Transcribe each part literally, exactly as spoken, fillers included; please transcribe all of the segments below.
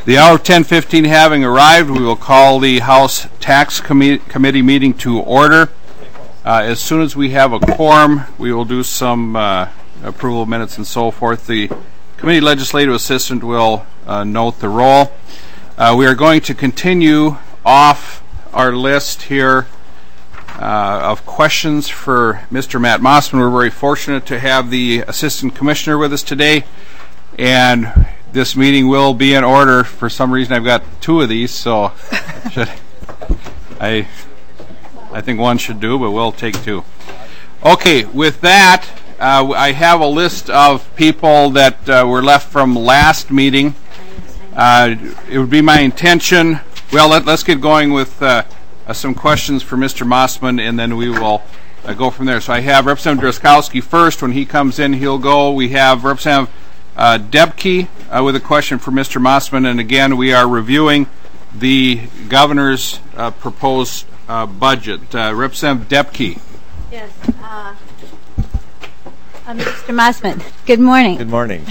The hour of ten fifteen having arrived, we will call the House Tax Com- Committee meeting to order. Uh, as soon as we have a quorum, we will do some uh, approval of minutes and so forth. The committee legislative assistant will uh, note the roll. Uh, we are going to continue off our list here uh, of questions for Mister Matt Mossman. We're very fortunate to have the Assistant Commissioner with us today, and this meeting will be in order. For some reason, I've got two of these, so should, I I think one should do, but we'll take two. Okay, with that, uh, I have a list of people that uh, were left from last meeting. Uh, it would be my intention, well, let, let's get going with uh, uh, some questions for Mister Mossman, and then we will uh, go from there. So I have Representative Drazkowski first. When he comes in, he'll go. We have Representative Uh, Debke uh, with a question for Mister Mossman, and again we are reviewing the governor's uh, proposed uh, budget. Uh, Representative Debke. Yes, uh, uh, Mister Mossman. Good morning. Good morning.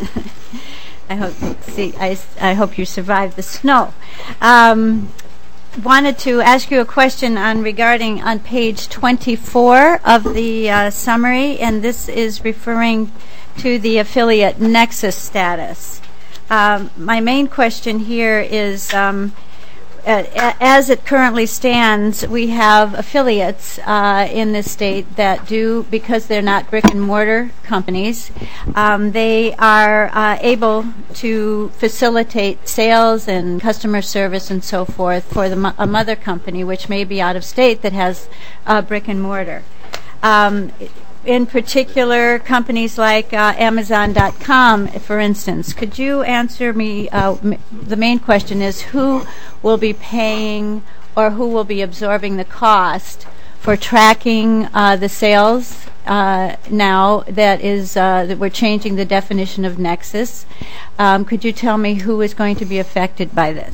I hope see I, I hope you survived the snow. Um, wanted to ask you a question on regarding on page twenty-four of the uh, summary, and this is referring to the affiliate nexus status. Um, my main question here is, um, uh, as it currently stands, we have affiliates uh, in this state that do, because they're not brick and mortar companies, um, they are uh, able to facilitate sales and customer service and so forth for the mo- a mother company, which may be out of state, that has uh, brick and mortar. Um, In particular, companies like uh, Amazon dot com, for instance. Could you answer me? Uh, m- the main question is, who will be paying or who will be absorbing the cost for tracking uh, the sales uh, now that is uh, that we're changing the definition of nexus? Um, could you tell me who is going to be affected by this?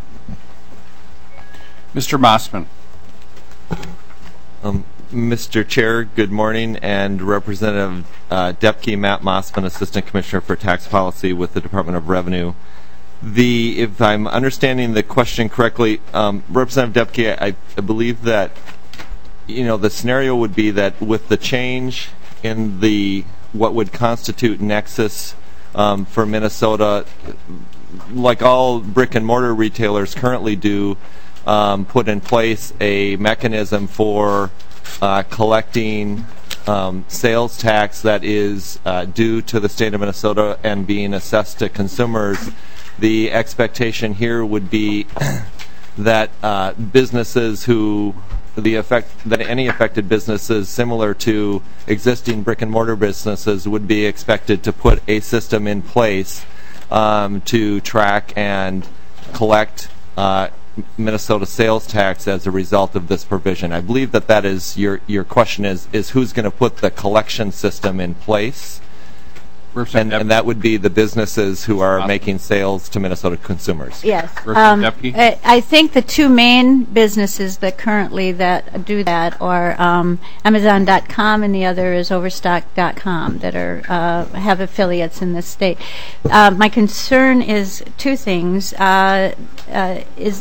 Mister Mossman. Um, Mister Chair, good morning, and Representative uh, Debke, Matt Mossman, Assistant Commissioner for Tax Policy with the Department of Revenue. The, if I'm understanding the question correctly, um, Representative Debke, I, I believe that, you know, the scenario would be that with the change in the what would constitute nexus um, for Minnesota, like all brick and mortar retailers currently do, um, put in place a mechanism for Uh, collecting um, sales tax that is uh, due to the state of Minnesota and being assessed to consumers. The expectation here would be that uh, businesses who the effect that any affected businesses similar to existing brick and mortar businesses would be expected to put a system in place um, to track and collect uh, Minnesota sales tax as a result of this provision. I believe that that is your your question is is who's going to put the collection system in place, and, and that would be the businesses who are making sales to Minnesota consumers. Yes, um, I, I think the two main businesses that currently that do that are um, Amazon dot com and the other is Overstock dot com that are uh, have affiliates in this state. Uh, my concern is two things. Uh, uh, is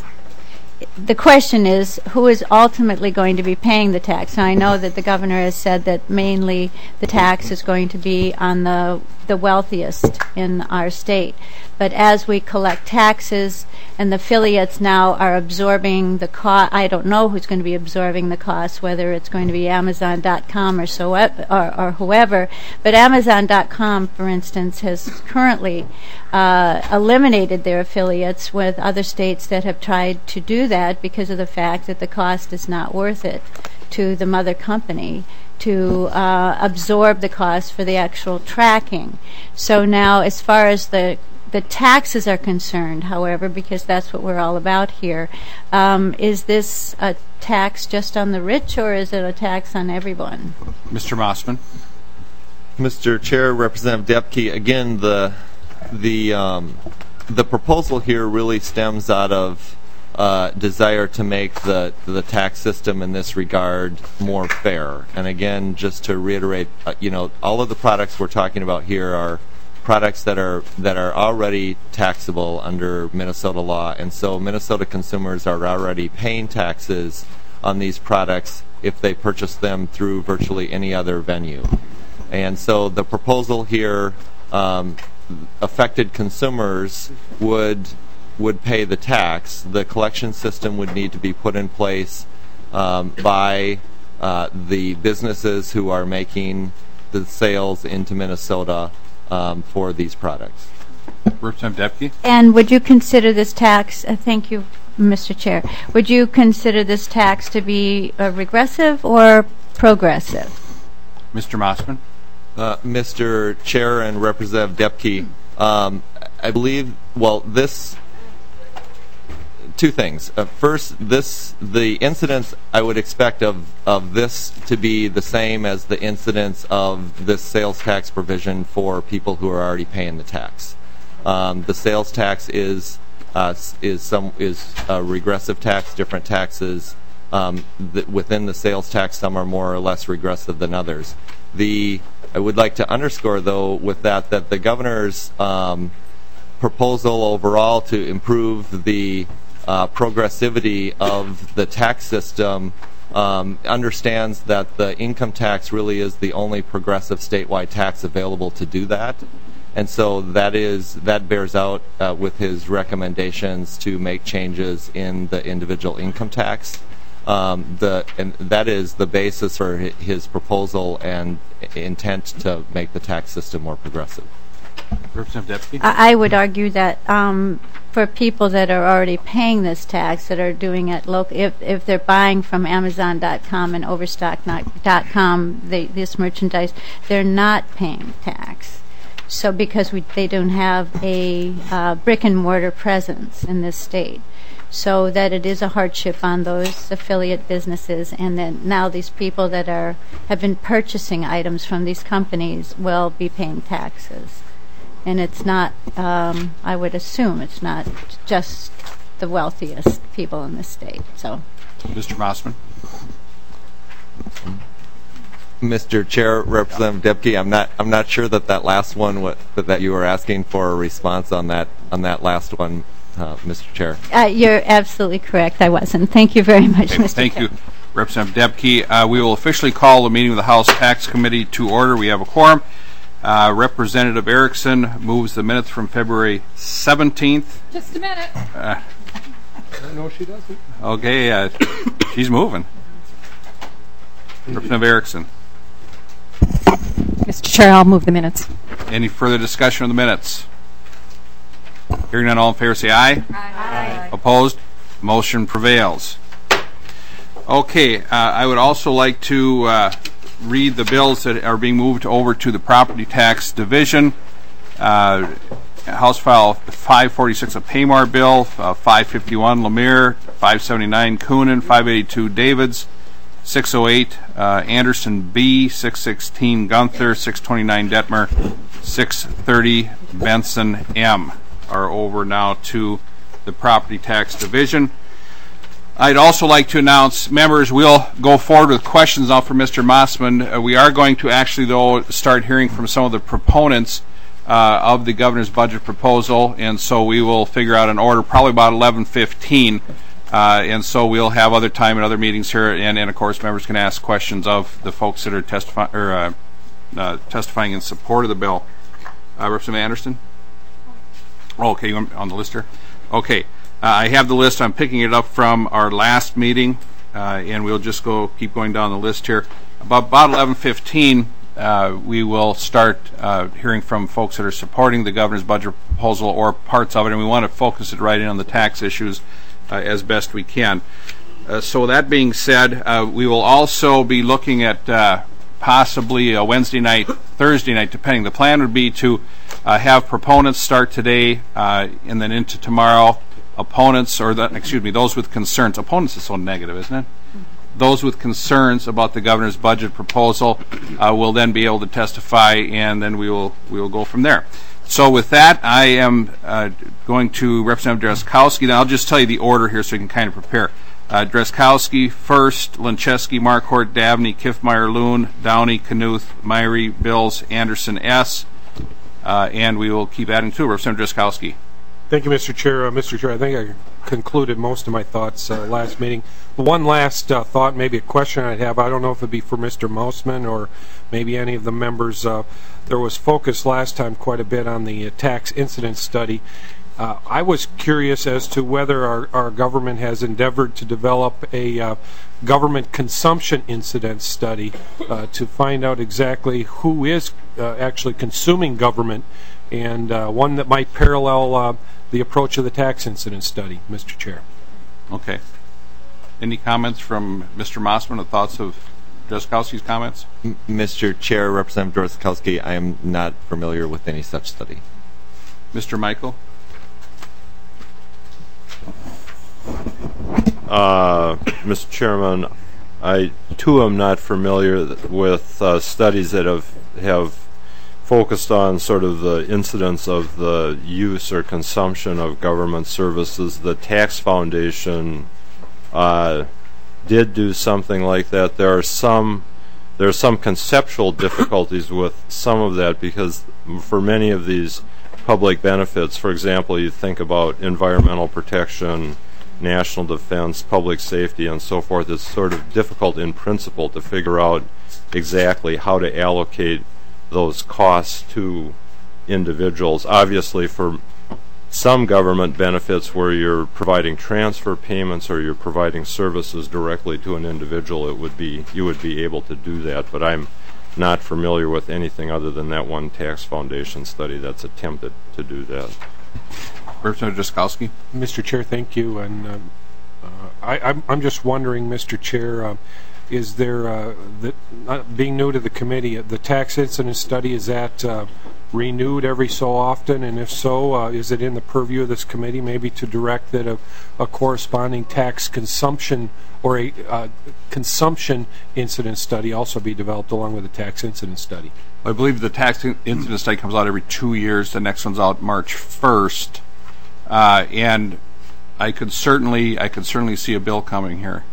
The question is, who is ultimately going to be paying the tax? Now, I know that the governor has said that mainly the tax is going to be on the the wealthiest in our state. But as we collect taxes and the affiliates now are absorbing the cost, I don't know who's going to be absorbing the cost, whether it's going to be Amazon dot com or so or, or whoever. But Amazon dot com, for instance, has currently uh, eliminated their affiliates with other states that have tried to do that because of the fact that the cost is not worth it to the mother company to uh, absorb the cost for the actual tracking. So now, as far as the the taxes are concerned, however, because that's what we're all about here, um, is this a tax just on the rich, or is it a tax on everyone? Mister Mossman. Mister Chair, Representative Debke, again, the the um, the proposal here really stems out of Uh, desire to make the the tax system in this regard more fair. And again, just to reiterate, uh, you know, all of the products we're talking about here are products that are that are already taxable under Minnesota law, and so Minnesota consumers are already paying taxes on these products if they purchase them through virtually any other venue. And so the proposal here, um, affected consumers would would pay the tax. The collection system would need to be put in place um, by uh, the businesses who are making the sales into Minnesota um, for these products. Representative Debke? And would you consider this tax, uh, thank you, Mister Chair, would you consider this tax to be uh, regressive or progressive? Mister Mossman? Uh, Mister Chair and Representative Debke, um, I believe, well, this, two things. Uh, first, this, the incidence I would expect of, of this to be the same as the incidence of this sales tax provision for people who are already paying the tax. Um, the sales tax is uh, is some is a regressive tax, different taxes. Um, th- within the sales tax, some are more or less regressive than others. The I would like to underscore, though, with that, that the governor's um, proposal overall to improve the uh, progressivity of the tax system um, understands that the income tax really is the only progressive statewide tax available to do that. And so that is that bears out uh, with his recommendations to make changes in the individual income tax. Um, the and that is the basis for his proposal and intent to make the tax system more progressive. Representative Debke? I I would argue that um, for people that are already paying this tax, that are doing it local, if if they're buying from Amazon dot com and Overstock dot com, they, this merchandise, they're not paying tax. So because we, they don't have a uh, brick and mortar presence in this state. So that it is a hardship on those affiliate businesses, and then now these people that are have been purchasing items from these companies will be paying taxes. And it's not, um, I would assume, it's not just the wealthiest people in the state. So, Mister Mossman? Mister Chair, Representative Debke, I'm not I'm not sure that that last one what, that, that you were asking for a response on that on that last one, uh, Mister Chair. uh, you're absolutely correct. I wasn't. Thank you very much, Okay, Mister thank Chair. you, Representative Debke. Uh, we will officially call the meeting of the House Tax Committee to order. We have a quorum. Uh, Representative Erickson moves the minutes from February seventeenth. Just a minute. Uh, No, she doesn't. okay, uh, she's moving. Representative Erickson. Mister Chair, I'll move the minutes. Any further discussion on the minutes? Hearing none, all in favor say aye. Aye. Opposed? Motion prevails. Okay, uh, I would also like to uh, read the bills that are being moved over to the Property Tax Division. Uh, House File five forty-six, a Paymar bill, uh, five fifty-one, Lemire, five seventy-nine, Coonan, five eighty-two, Davids, six oh eight, uh, Anderson B, six sixteen, Gunther, six twenty-nine, Detmer, six thirty, Benson M are over now to the Property Tax Division. I'd also like to announce, members, we'll go forward with questions now for Mister Mossman. Uh, we are going to actually, though, start hearing from some of the proponents uh, of the governor's budget proposal, and so we will figure out an order probably about eleven fifteen. Uh, and so we'll have other time in other meetings here, and, and of course members can ask questions of the folks that are testifying or uh, uh, testifying in support of the bill. Uh, Representative Anderson? Oh, okay, you want on the list here? Okay, uh, I have the list. I'm picking it up from our last meeting, uh, and we'll just go keep going down the list here. About about eleven fifteen, uh, we will start uh, hearing from folks that are supporting the governor's budget proposal or parts of it, and we want to focus it right in on the tax issues Uh, as best we can. Uh, so that being said, uh, we will also be looking at uh, possibly a Wednesday night, Thursday night, depending. The plan would be to uh, have proponents start today uh, and then into tomorrow. Opponents, or the, excuse me, those with concerns. Opponents is so negative, isn't it? Those with concerns about the governor's budget proposal uh, will then be able to testify, and then we will we will go from there. So with that, I am uh, going to Representative Drazkowski. Then I'll just tell you the order here so you can kind of prepare. Uh, Drazkowski first, Lincheski, Marquardt, Dabney, Kiffmeyer, Loon, Downey, Knuth, Myrie, Bills, Anderson S., uh, and we will keep adding to it. Representative Drazkowski. Thank you, Mister Chair. Uh, Mister Chair, I think I concluded most of my thoughts uh, last meeting. One last uh, thought, maybe a question I'd have. I don't know if it'd be for Mister Mosman or maybe any of the members. Uh, there was focus last time quite a bit on the uh, tax incidence study. Uh, I was curious as to whether our, our government has endeavored to develop a uh, government consumption incidence study uh, to find out exactly who is uh, actually consuming government, and uh, one that might parallel uh, the approach of the tax incidence study, Mister Chair. Okay. Any comments from Mister Mosman or thoughts of Drazkowski's comments? M- Mister Chair, Representative Drazkowski, I am not familiar with any such study. Mister Michael? Uh, Mister Chairman, I too am not familiar with uh, studies that have have focused on sort of the incidence of the use or consumption of government services. The Tax Foundation uh, did do something like that. There are some there are some conceptual difficulties with some of that, because for many of these public benefits, for example, you think about environmental protection, national defense, public safety, and so forth, it's sort of difficult in principle to figure out exactly how to allocate those costs to individuals. Obviously, for some government benefits where you're providing transfer payments or you're providing services directly to an individual, it would be you would be able to do that. But I'm not familiar with anything other than that one Tax Foundation study that's attempted to do that. Representative Drazkowski. Mister Chair, thank you. And uh, uh, I, I'm, I'm just wondering, Mister Chair, uh, is there, uh, the, uh, being new to the committee, the tax incidence study, is that uh, renewed every so often? And if so, uh, is it in the purview of this committee maybe to direct that a, a corresponding tax consumption or a uh, consumption incidence study also be developed along with the tax incidence study? I believe the tax incidence study comes out every two years. The next one's out March first. Uh, and I could certainly, I could certainly see a bill coming here.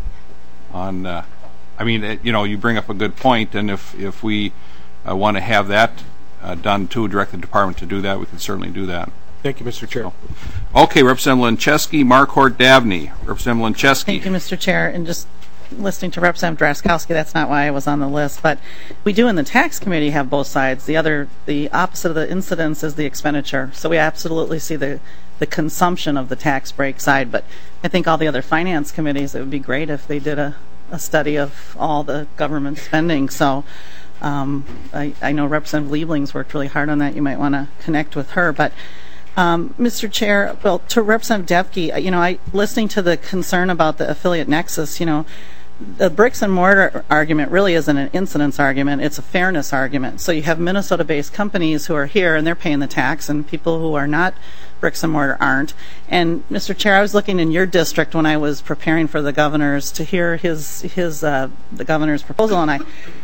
On, uh, I mean, it, you know, you bring up a good point, and if if we uh, want to have that uh, done too, direct the department to do that, we can certainly do that. Thank you, Mister Chair. Okay, Representative Lincheski, Marquardt, Davney. Representative Lincheski. Thank you, Mister Chair. And just listening to Representative Drazkowski, that's not why I was on the list, but we do in the tax committee have both sides. The other, the opposite of the incidence is the expenditure. So we absolutely see the the consumption of the tax break side, but I think all the other finance committees, it would be great if they did a, a study of all the government spending. So um, I, I know Representative Liebling's worked really hard on that. You might want to connect with her. But um, Mister Chair, well, to Representative Depke, you know, I listening to the concern about the affiliate nexus, you know, the bricks and mortar argument really isn't an incidence argument, it's a fairness argument. So you have Minnesota-based companies who are here and they're paying the tax, and people who are not bricks and mortar aren't. And Mister Chair, I was looking in your district when I was preparing for the governor's to hear his his uh, the governor's proposal, and I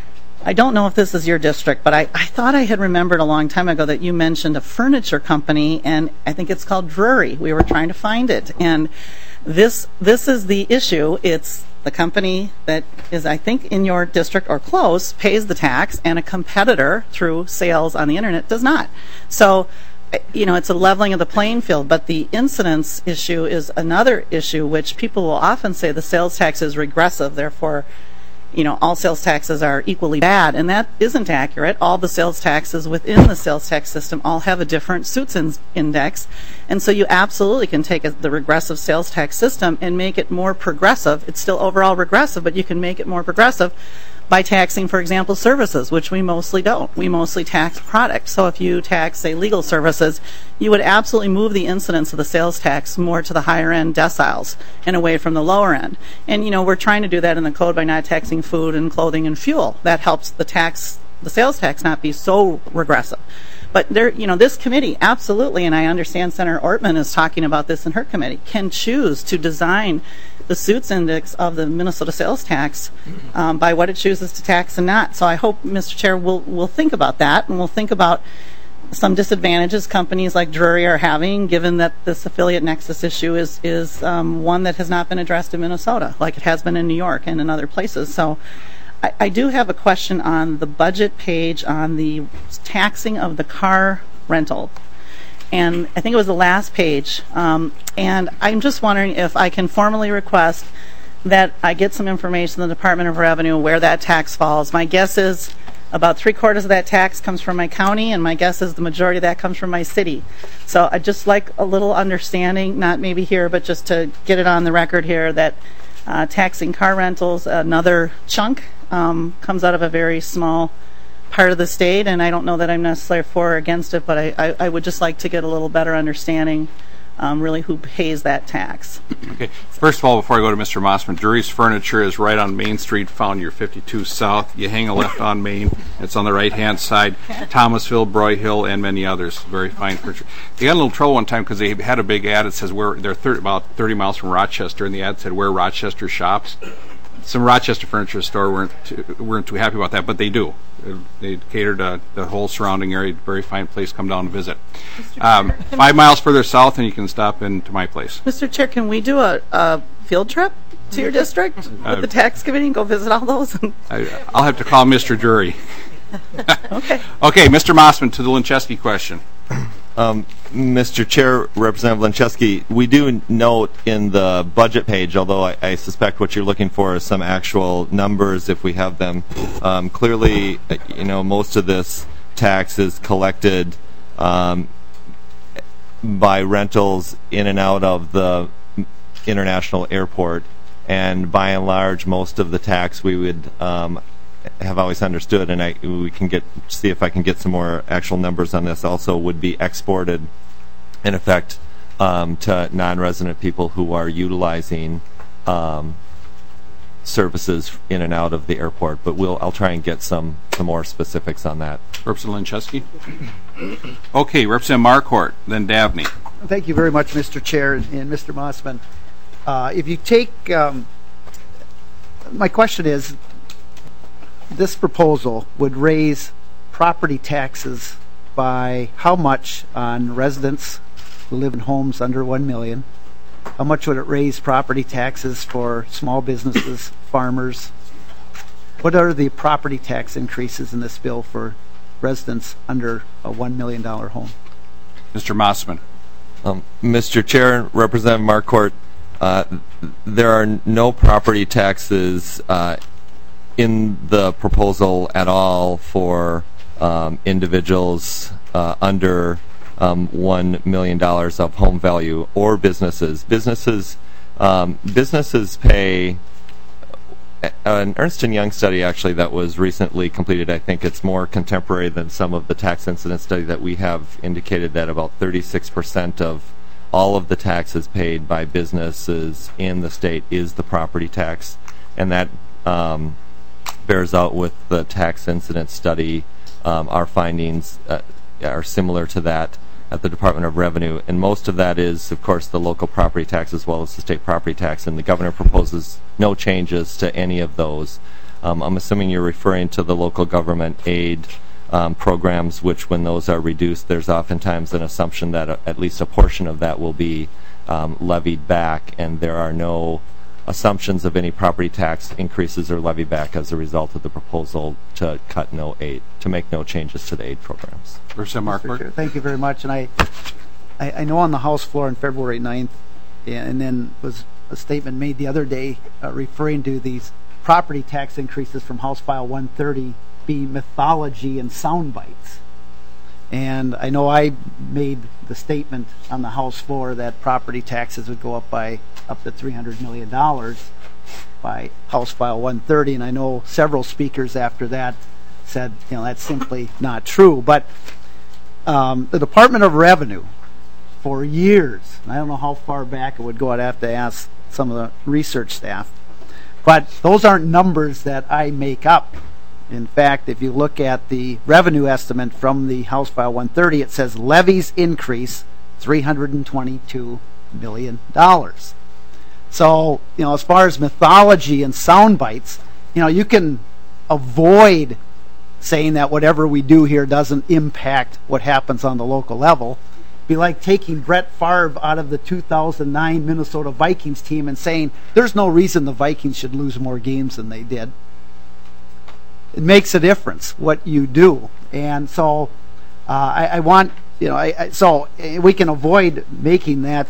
I don't know if this is your district, but I, I thought I had remembered a long time ago that you mentioned a furniture company, and I think it's called Drury. We were trying to find it, and this this is the issue. It's the company that is, I think, in your district or close, pays the tax, and a competitor through sales on the internet does not. So, you know, it's a leveling of the playing field, but the incidence issue is another issue, which people will often say the sales tax is regressive, therefore, you know, all sales taxes are equally bad, and that isn't accurate. All the sales taxes within the sales tax system all have a different suits in index, and so you absolutely can take a, the regressive sales tax system and make it more progressive. It's still overall regressive, but you can make it more progressive by taxing, for example, services, which we mostly don't. We mostly tax products. So if you tax, say, legal services, you would absolutely move the incidence of the sales tax more to the higher end deciles and away from the lower end. And, you know, we're trying to do that in the code by not taxing food and clothing and fuel. That helps the tax, the sales tax not be so regressive. But there, you know, this committee absolutely, and I understand Senator Ortman is talking about this in her committee, can choose to design the suits index of the Minnesota sales tax um, by what it chooses to tax and not. So I hope, Mister Chair, we'll we'll think about that, and we'll think about some disadvantages companies like Drury are having, given that this affiliate nexus issue is is um, one that has not been addressed in Minnesota, like it has been in New York and in other places. So I, I do have a question on the budget page on the taxing of the car rental. And I think it was the last page. Um, and I'm just wondering if I can formally request that I get some information from the Department of Revenue where that tax falls. My guess is about three quarters of that tax comes from my county, and my guess is the majority of that comes from my city. So I'd just like a little understanding, not maybe here, but just to get it on the record here, that uh, taxing car rentals, another chunk, um, comes out of a very small part of the state, and I don't know that I'm necessarily for or against it, but I, I, I would just like to get a little better understanding Um, really who pays that tax. Okay. First of all, before I go to Mister Mossman, Jury's Furniture is right on Main Street, found your fifty-two South. You hang a left on Main. It's on the right-hand side. Thomasville, Broyhill, and many others. Very fine furniture. They got a little trouble one time because they had a big ad that says where they're thirty, about thirty miles from Rochester, and the ad said where Rochester shops. Some Rochester furniture store weren't too, weren't too happy about that, but they do. They cater to the whole surrounding area. Very fine place. Come down and visit. Um, five miles further south, and you can stop into my place. Mister Chair, can we do a, a field trip to your district with Uh, the tax committee and go visit all those? I, I'll have to call Mister Jury. Okay. Okay, Mister Mossman, to the Lincheski question. Um, Mister Chair, Representative Lincheski, we do note in the budget page, although I, I suspect what you're looking for is some actual numbers if we have them. Um, clearly, you know, most of this tax is collected um, by rentals in and out of the international airport, and by and large, most of the tax we would um, have always understood, and I, we can get see if I can get some more actual numbers on this, also would be exported in effect um, to non-resident people who are utilizing um, services in and out of the airport. But we'll I'll try and get some, some more specifics on that. Representative Lincheski. Okay, Representative Marquardt, then Dabney. Thank you very much, Mister Chair and Mister Mossman. Uh, if you take, um, my question is, this proposal would raise property taxes by how much on residents who live in homes under one million? How much would it raise property taxes for small businesses, farmers? What are the property tax increases in this bill for residents under a one million dollar home? Mister Mossman. Um, Mister Chair, Representative Marquardt, uh, there are no property taxes uh, in the proposal at all for um, individuals uh, under um, one million dollars of home value or businesses. Businesses um, businesses pay an Ernst and Young study actually that was recently completed. I think it's more contemporary than some of the tax incidence study that we have, indicated that about thirty-six percent of all of the taxes paid by businesses in the state is the property tax, and that um, bears out with the tax incidence study. Um, our findings uh, are similar to that at the Department of Revenue, and most of that is, of course, the local property tax as well as the state property tax, and the governor proposes no changes to any of those. Um, I'm assuming you're referring to the local government aid um, programs, which when those are reduced, there's oftentimes an assumption that a, at least a portion of that will be um, levied back, and there are no assumptions of any property tax increases or levy back as a result of the proposal to cut no aid, to make no changes to the aid programs. Representative Marquardt. Thank you very much. And I, I, I know on the House floor on February ninth, and then was a statement made the other day uh, referring to these property tax increases from House File one thirty being mythology and sound bites. And I know I made the statement on the House floor that property taxes would go up by up to three hundred million dollars by House File one thirty, and I know several speakers after that said, you know, that's simply not true. But um, the Department of Revenue, for years, and I don't know how far back it would go, I'd have to ask some of the research staff, but those aren't numbers that I make up. In fact, if you look at the revenue estimate from the House File one thirty, it says levies increase three hundred twenty-two million dollars. So, you know, as far as mythology and sound bites, you know, you can avoid saying that whatever we do here doesn't impact what happens on the local level. It'd be like taking Brett Favre out of the two thousand nine Minnesota Vikings team and saying there's no reason the Vikings should lose more games than they did. it makes a difference what you do. And so uh, I, I want, you know, I, I, so we can avoid making that,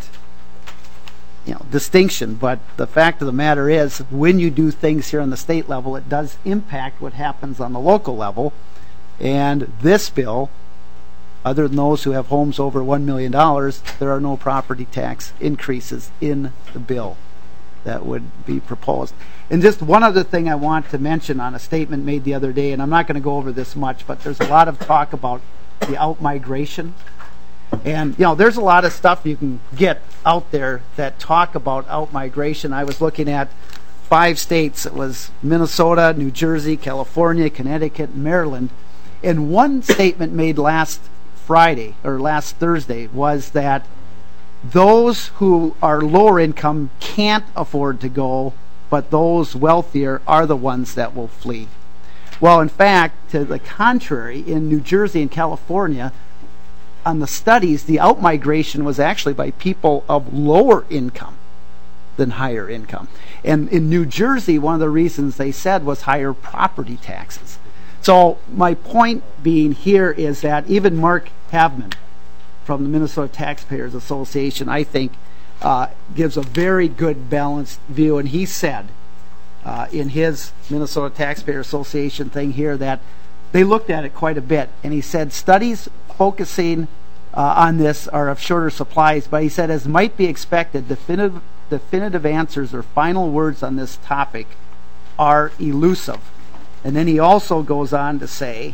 you know, distinction. But the fact of the matter is, when you do things here on the state level, it does impact what happens on the local level. And this bill, other than those who have homes over one million dollars, there are no property tax increases in the bill that would be proposed. And just one other thing I want to mention on a statement made the other day, and I'm not going to go over this much, but there's a lot of talk about the out-migration. And, you know, there's a lot of stuff you can get out there that talk about out-migration. I was looking at five states. It was Minnesota, New Jersey, California, Connecticut, and Maryland. And one statement made last Friday, or last Thursday, was that those who are lower income can't afford to go, but those wealthier are the ones that will flee. Well, in fact, to the contrary, in New Jersey and California, on the studies, the out-migration was actually by people of lower income than higher income. And in New Jersey, one of the reasons they said was higher property taxes. So my point being here is that even Mark Havman from the Minnesota Taxpayers Association, I think, uh, gives a very good balanced view. And he said uh, in his Minnesota Taxpayer Association thing here that they looked at it quite a bit. And he said studies focusing uh, on this are of shorter supplies. But he said, as might be expected, definitive, definitive answers or final words on this topic are elusive. And then he also goes on to say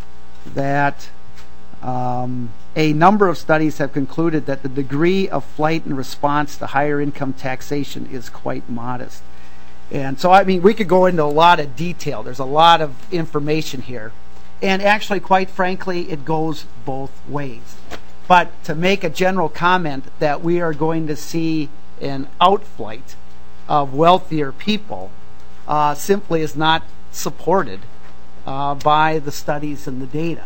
that um, a number of studies have concluded that the degree of flight in response to higher income taxation is quite modest. And so, I mean, we could go into a lot of detail. There's a lot of information here. And actually, quite frankly, it goes both ways. But to make a general comment that we are going to see an outflight of wealthier people uh, simply is not supported uh, by the studies and the data.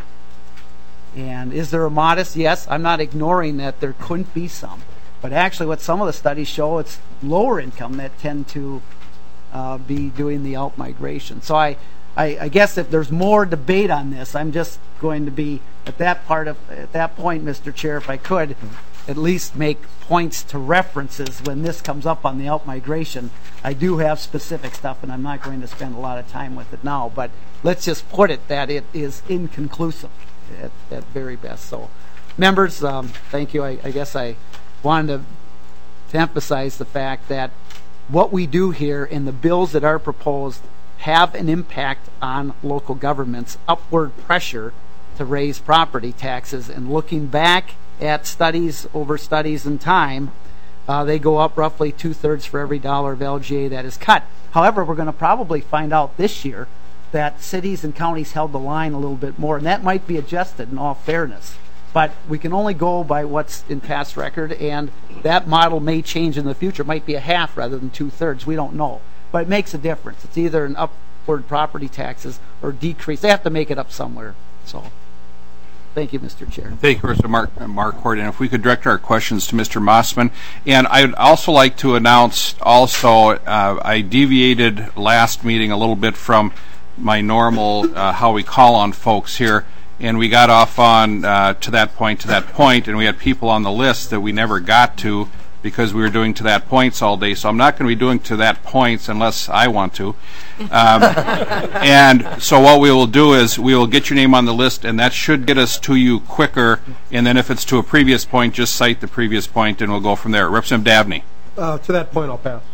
And is there a modest? Yes, I'm not ignoring that there couldn't be some. But actually what some of the studies show, it's lower income that tend to uh, be doing the out-migration. So I, I, I guess if there's more debate on this, I'm just going to be at that part of at that point, Mister Chair, if I could, at least make points to references when this comes up on the out-migration. I do have specific stuff, and I'm not going to spend a lot of time with it now, but let's just put it that it is inconclusive at, at very best. So, members, um, thank you. I, I guess I wanted to, to emphasize the fact that what we do here in the bills that are proposed have an impact on local governments, upward pressure to raise property taxes, and looking back at studies over studies in time, uh, they go up roughly two-thirds for every dollar of L G A that is cut. However, we're going to probably find out this year that cities and counties held the line a little bit more, and that might be adjusted in all fairness. But we can only go by what's in past record, and that model may change in the future. It might be a half rather than two-thirds. We don't know. But it makes a difference. It's either an upward property taxes or decrease. They have to make it up somewhere. So. Thank you, Mister Chair. Thank you, Mister Mark, Mark Horton. If we could direct our questions to Mister Mossman. And I'd also like to announce also, uh, I deviated last meeting a little bit from my normal, uh, how we call on folks here, and we got off on uh, to that point, to that point, and we had people on the list that we never got to because we were doing to that points all day. So I'm not going to be doing to that points unless I want to. Um, and so what we will do is we will get your name on the list, and that should get us to you quicker. And then if it's to a previous point, just cite the previous point, and we'll go from there. Representative Dabney. Uh, to that point, I'll pass.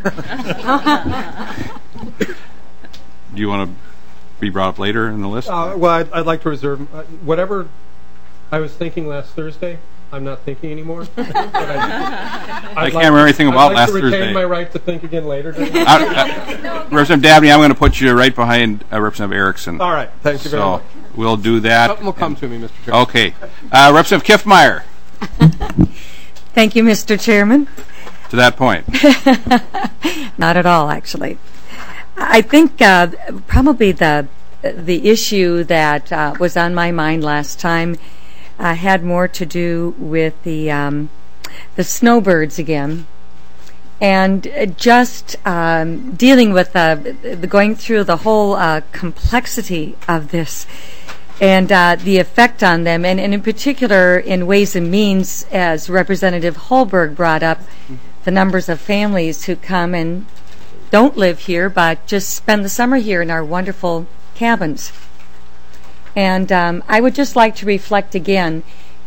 Do you want to be brought up later in the list? Uh, well, I'd, I'd like to reserve uh, whatever I was thinking last Thursday. I'm not thinking anymore. I, I can't like remember anything about I'd like last to retain Thursday. my right to think again later. uh, uh, Representative Dabney, I'm going to put you right behind uh, Representative Erickson. All right. Thank you very so much. We'll do that. Something will come to me, Mister Chairman. Okay. Uh, Representative Kiffmeyer. Thank you, Mister Chairman. To that point. Not at all, actually. I think uh, probably the the issue that uh, was on my mind last time uh, had more to do with the um, the snowbirds again, and uh, just um, dealing with uh, the going through the whole uh, complexity of this and uh, the effect on them, and, and in particular in Ways and Means, as Representative Holberg brought up, the numbers of families who come and don't live here but just spend the summer here in our wonderful cabins. And um, I would just like to reflect again,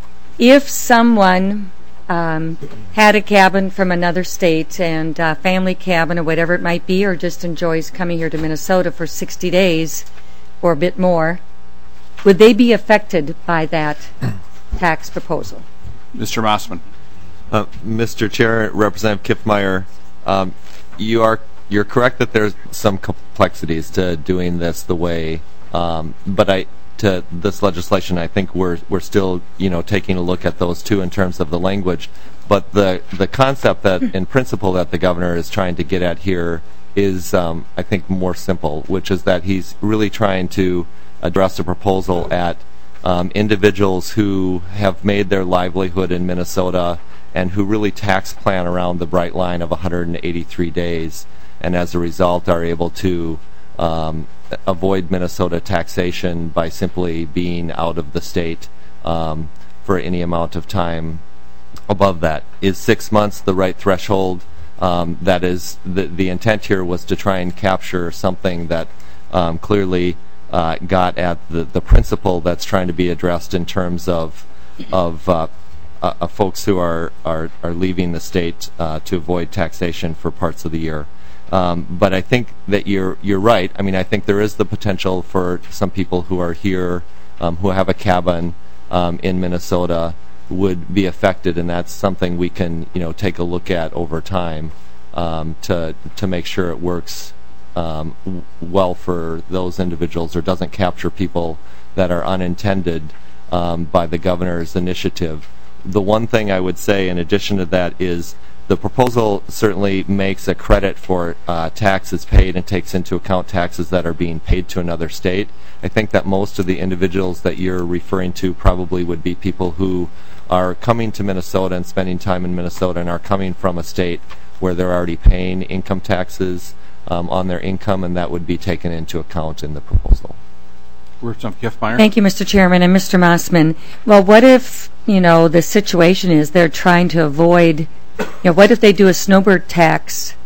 if someone um, had a cabin from another state and a family cabin or whatever it might be, or just enjoys coming here to Minnesota for sixty days or a bit more, would they be affected by that tax proposal? Mister Mossman. Uh, Mister Chair, Representative Kiffmeyer, um, you are you're correct that there's some complexities to doing this the way, um, but I to this legislation, I think we're we're still you know taking a look at those two in terms of the language, but the the concept that in principle that the governor is trying to get at here is um, I think more simple, which is that he's really trying to address a proposal at um, individuals who have made their livelihood in Minnesota and who really tax plan around the bright line of one hundred eighty-three days, and as a result are able to um, avoid Minnesota taxation by simply being out of the state um, for any amount of time above that. Is six months the right threshold? Um, that is, the, the intent here was to try and capture something that um, clearly uh, got at the, the principle that's trying to be addressed in terms of of uh, uh, uh, folks who are, are, are leaving the state uh, to avoid taxation for parts of the year. Um, but I think that you're you're right. I mean, I think there is the potential for some people who are here, um, who have a cabin um, in Minnesota, would be affected, and that's something we can you know take a look at over time um, to to make sure it works um, w- well for those individuals, or doesn't capture people that are unintended um, by the governor's initiative. The one thing I would say in addition to that is the proposal certainly makes a credit for uh, taxes paid and takes into account taxes that are being paid to another state. I think that most of the individuals that you're referring to probably would be people who are coming to Minnesota and spending time in Minnesota and are coming from a state where they're already paying income taxes um, on their income, and that would be taken into account in the proposal. Representative Kiffmeyer. Thank you, Mister Chairman, and Mister Mossman. Well, what if, you know, the situation is they're trying to avoid, you know, what if they do a snowbird tax?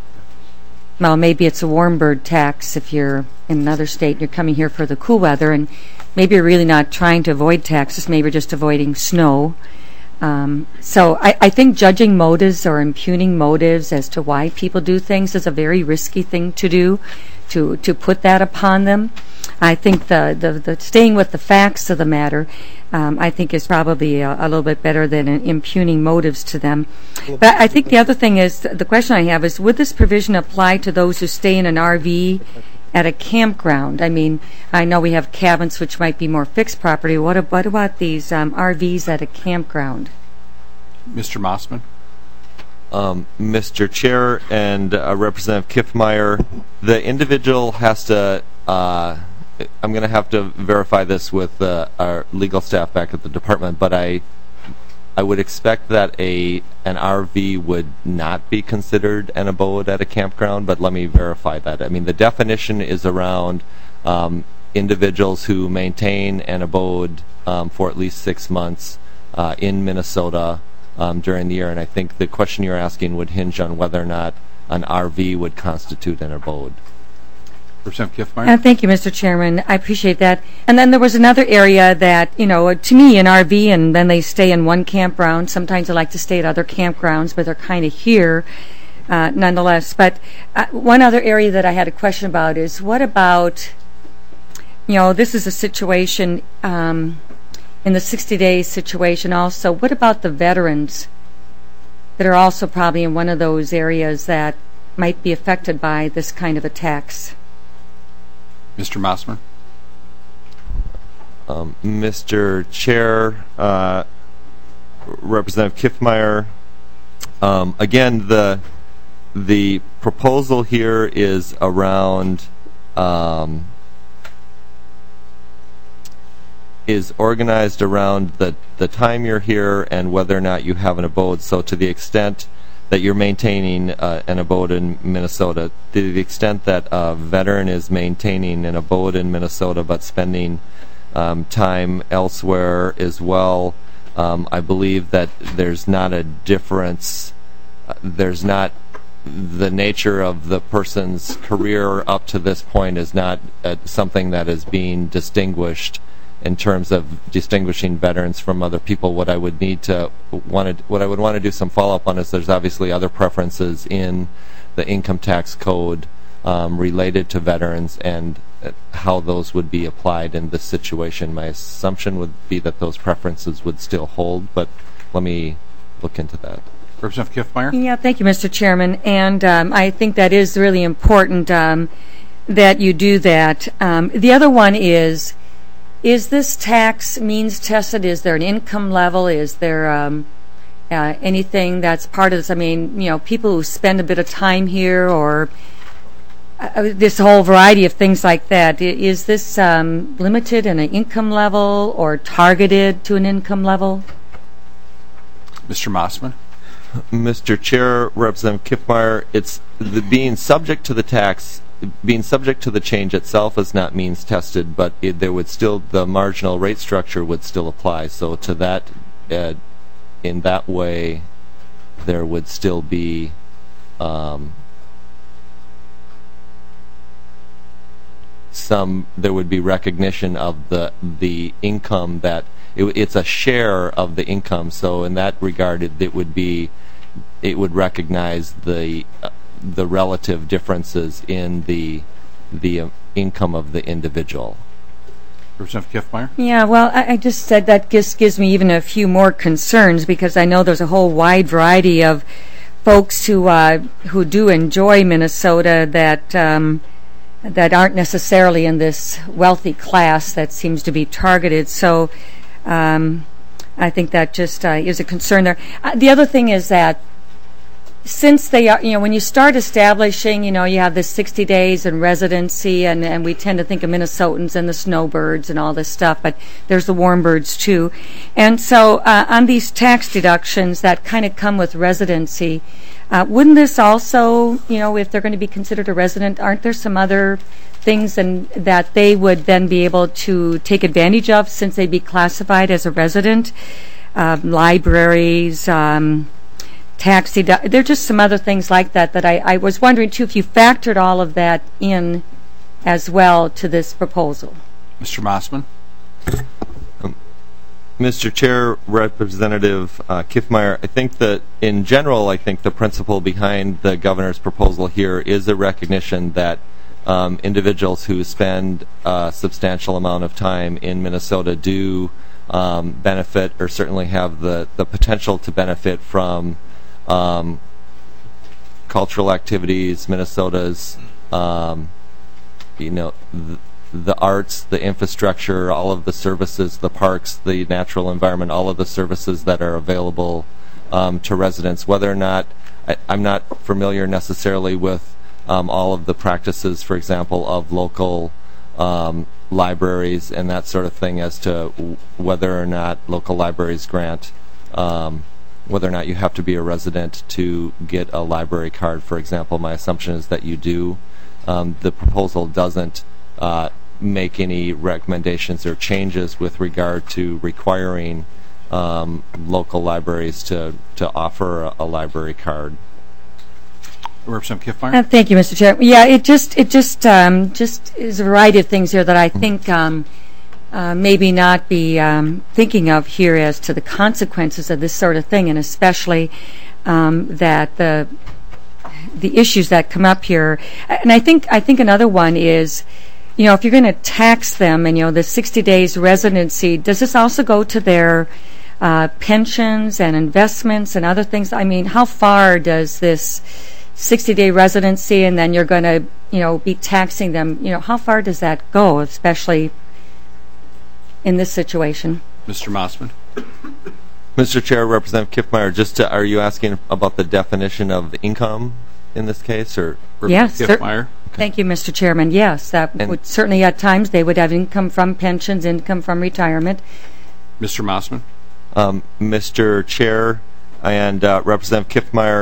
Well, maybe it's a warm bird tax if you're in another state and you're coming here for the cool weather, and maybe you're really not trying to avoid taxes, maybe you're just avoiding snow. Um, so I, I think judging motives or impugning motives as to why people do things is a very risky thing to do, to, to put that upon them. I think the, the, the staying with the facts of the matter, um, I think is probably a, a little bit better than impugning motives to them. But I think the other thing is, the question I have is, would this provision apply to those who stay in an R V at a campground? I mean, I know we have cabins which might be more fixed property. What, what about these um, R Vs at a campground? Mister Mossman. Um, Mister Chair and uh, Representative Kiffmeyer, the individual has to, uh, I'm going to have to verify this with uh, our legal staff back at the department, but I I would expect that a an R V would not be considered an abode at a campground, but let me verify that. I mean, the definition is around um, individuals who maintain an abode um, for at least six months uh, in Minnesota um, during the year, and I think the question you're asking would hinge on whether or not an R V would constitute an abode. Representative Kiffmeyer. Uh, thank you, Mister Chairman. I appreciate that. And then there was another area that, you know, to me, an R V, and then they stay in one campground. Sometimes they like to stay at other campgrounds, but they're kind of here uh, nonetheless. But uh, one other area that I had a question about is, what about, you know, this is a situation, um, in the sixty-day situation also, what about the veterans that are also probably in one of those areas that might be affected by this kind of a tax? Mister Mossman. Um, Mister Chair, uh, Representative Kiffmeyer, um, again, the the proposal here is around um, is organized around the the time you're here and whether or not you have an abode. So, to the extent that you're maintaining uh, an abode in Minnesota. To the extent that a veteran is maintaining an abode in Minnesota but spending um, time elsewhere as well, um, I believe that there's not a difference. Uh, there's not the nature of the person's career up to this point is not uh, something that is being distinguished in terms of distinguishing veterans from other people. What I would need to want to, what I would want to do some follow up on is there's obviously other preferences in the income tax code um, related to veterans and uh, how those would be applied in this situation. My assumption would be that those preferences would still hold, but let me look into that. Representative Kiffmeyer? Yeah, thank you, Mister Chairman. And um, I think that is really important um, that you do that. Um, the other one is, is this tax means tested? Is there an income level? Is there um, uh, anything that's part of this? I mean, you know, people who spend a bit of time here or uh, this whole variety of things like that. Is this um, limited in an income level or targeted to an income level? Mister Mossman? Mister Chair, Representative Kiffmeyer, it's the being subject to the tax, being subject to the change itself is not means tested, but it, there would still, the marginal rate structure would still apply. So to that, uh, in that way, there would still be um, some, there would be recognition of the the income that it, it's a share of the income. So in that regard, it, it would be, it would recognize the uh, the relative differences in the the uh, income of the individual. Representative Kiffmeyer? Yeah, well, I, I just said that just gives me even a few more concerns because I know there's a whole wide variety of folks who uh, who do enjoy Minnesota that um, that aren't necessarily in this wealthy class that seems to be targeted. So um, I think that just uh, is a concern there. Uh, the other thing is that since they are, you know, when you start establishing, you know, you have this sixty days in residency, and, and we tend to think of Minnesotans and the snowbirds and all this stuff, but there's the warm birds too. And so uh, on these tax deductions that kind of come with residency, uh, wouldn't this also, you know, if they're going to be considered a resident, aren't there some other things and that they would then be able to take advantage of since they'd be classified as a resident? Um, libraries, um, tax dedu- there are just some other things like that that I, I was wondering too if you factored all of that in as well to this proposal. Mister Mossman? Um, Mister Chair, Representative uh, Kiffmeyer, I think that in general, I think the principle behind the governor's proposal here is a recognition that um, individuals who spend a substantial amount of time in Minnesota do um, benefit or certainly have the, the potential to benefit from Um, cultural activities, Minnesota's, um, you know, the, the arts, the infrastructure, all of the services, the parks, the natural environment, all of the services that are available um, to residents. Whether or not, I, I'm not familiar necessarily with um, all of the practices, for example, of local um, libraries and that sort of thing as to w- whether or not local libraries grant um, whether or not you have to be a resident to get a library card, for example. My assumption is that you do. Um, the proposal doesn't uh, make any recommendations or changes with regard to requiring um, local libraries to, to offer a, a library card. Representative Kiffmeyer? Uh, thank you, Mister Chair. Yeah, it just it just um, just is a variety of things here that I think um, Uh, maybe not be um, thinking of here as to the consequences of this sort of thing, and especially um, that the the issues that come up here. And I think I think another one is, you know, if you're going to tax them, and you know, the sixty days residency, does this also go to their uh, pensions and investments and other things? I mean, how far does this sixty day residency, and then you're going to, you know, be taxing them? You know, how far does that go, especially in this situation? Mister Mossman? Mister Chair, Representative Kiffmeyer, just to, are you asking about the definition of the income in this case, or? Yes, sir. Kiffmeyer? Okay. Thank you, Mister Chairman. Yes, that and would certainly at times they would have income from pensions, income from retirement. Mister Mossman? Um, Mister Chair and uh, Representative Kiffmeyer,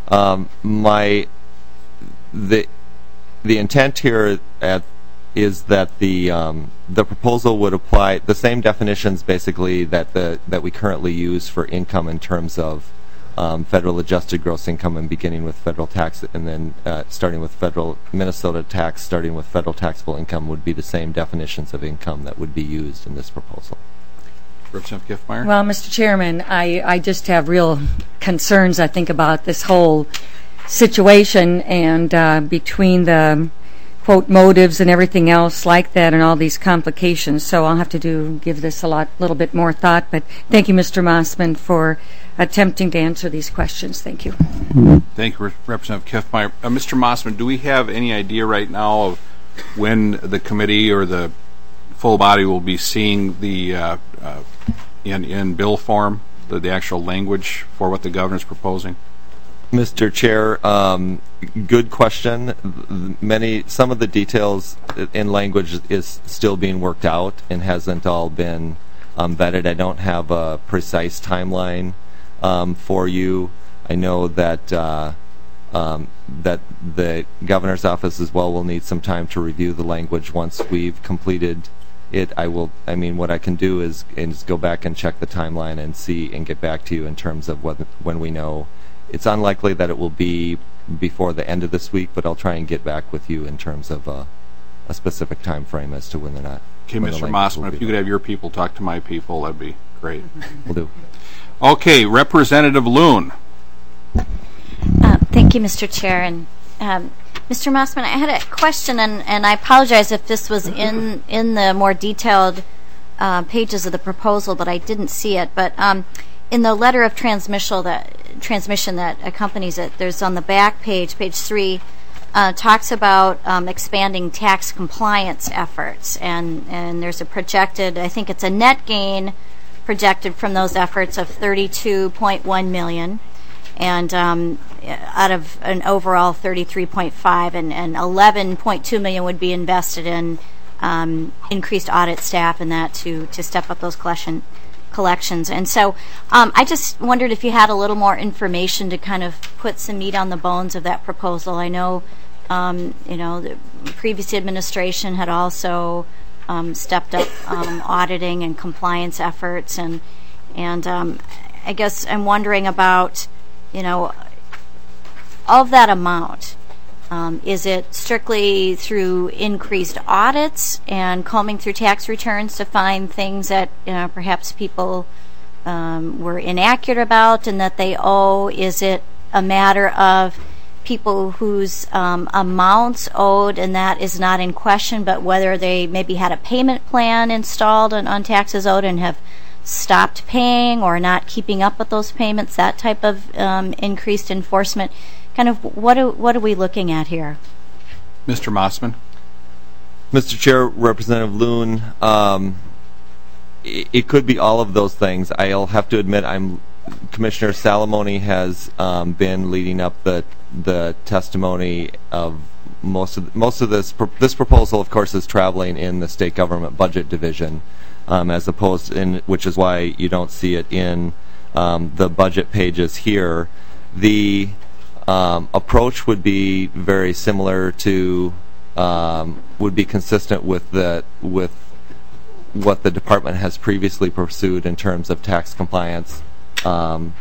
Um, my the the intent here at is that the um, the proposal would apply the same definitions basically that the that we currently use for income in terms of um, federal adjusted gross income and beginning with federal tax and then uh, starting with federal Minnesota tax starting with federal taxable income would be the same definitions of income that would be used in this proposal. Representative Giffmeyer? Well, Mister Chairman, I, I just have real concerns, I think, about this whole situation and uh, between the, quote, motives and everything else like that and all these complications. So I'll have to do give this a lot, little bit more thought. But thank you, Mister Mossman, for attempting to answer these questions. Thank you. Thank you, Representative Giffmeyer. Uh, Mister Mossman, do we have any idea right now of when the committee or the full body will be seeing the uh, uh, in in bill form the, the actual language for what the governor is proposing? Mister Chair, um, good question. Many some of the details in language is still being worked out and hasn't all been um, vetted. I don't have a precise timeline um, for you. I know that uh, um, that the governor's office as well will need some time to review the language once we've completed it. I will. I mean, what I can do is is go back and check the timeline and see and get back to you in terms of what, when we know. It's unlikely that it will be before the end of this week, but I'll try and get back with you in terms of uh, a specific time frame as to when they're not. Okay, Mister Mossman, if you could have your people talk to my people, that'd be great. We'll do. Okay, Representative Loon. Uh, thank you, Mister Chair. And um, Mister Mossman, I had a question, and, and I apologize if this was in, in the more detailed uh, pages of the proposal, but I didn't see it. But um, in the letter of transmission that transmission that accompanies it, there's on the back page, page three, uh, talks about um, expanding tax compliance efforts, and and there's a projected, I think it's a net gain projected from those efforts of thirty-two point one million, and um, out of an overall thirty-three point five, and, and eleven point two million would be invested in um, increased audit staff and that to to step up those collection. collections. And so um, I just wondered if you had a little more information to kind of put some meat on the bones of that proposal. I know, um, you know, the previous administration had also um, stepped up um, auditing and compliance efforts, and and um, I guess I'm wondering about, you know, of that amount. Um, is it strictly through increased audits and combing through tax returns to find things that, you know, perhaps people um, were inaccurate about and that they owe? Is it a matter of people whose um, amounts owed and that is not in question, but whether they maybe had a payment plan installed on, on taxes owed and have stopped paying or not keeping up with those payments, that type of um, increased enforcement? Kind of what are, what are we looking at here? Mister Mossman. Mister Chair, Representative Loon, um, it, it could be all of those things. I'll have to admit, I'm Commissioner Salamone has um, been leading up the the testimony of most of most of this. Pro this proposal, of course, is traveling in the state government budget division, um, as opposed in which is why you don't see it in um, the budget pages here. The Um, approach would be very similar to, um, would be consistent with the with what the department has previously pursued in terms of tax compliance. Um,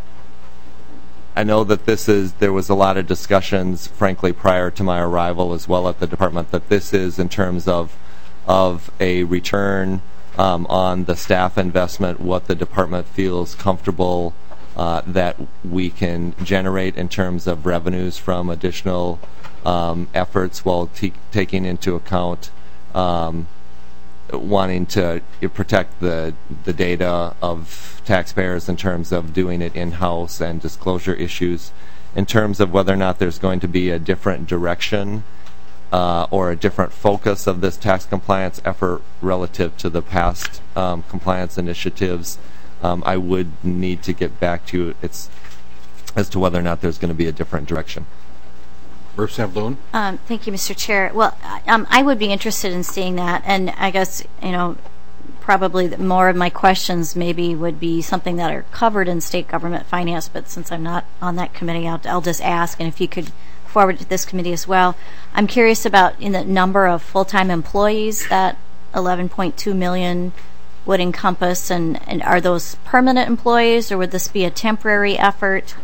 I know that this is, there was a lot of discussions, frankly, prior to my arrival as well at the department, that this is in terms of of a return um, on the staff investment, what the department feels comfortable Uh, that we can generate in terms of revenues from additional um, efforts, while taking into account um, wanting to protect the the data of taxpayers in terms of doing it in-house and disclosure issues. In terms of whether or not there's going to be a different direction uh, or a different focus of this tax compliance effort relative to the past um, compliance initiatives, Um, I would need to get back to you it's, as to whether or not there's going to be a different direction. Representative Loon? Um, thank you, Mister Chair. Well, um, I would be interested in seeing that, and I guess, you know, probably that more of my questions maybe would be something that are covered in state government finance, but since I'm not on that committee, I'll, I'll just ask, and if you could forward to this committee as well. I'm curious about in the number of full-time employees that eleven point two million would encompass, and, and are those permanent employees, or would this be a temporary effort?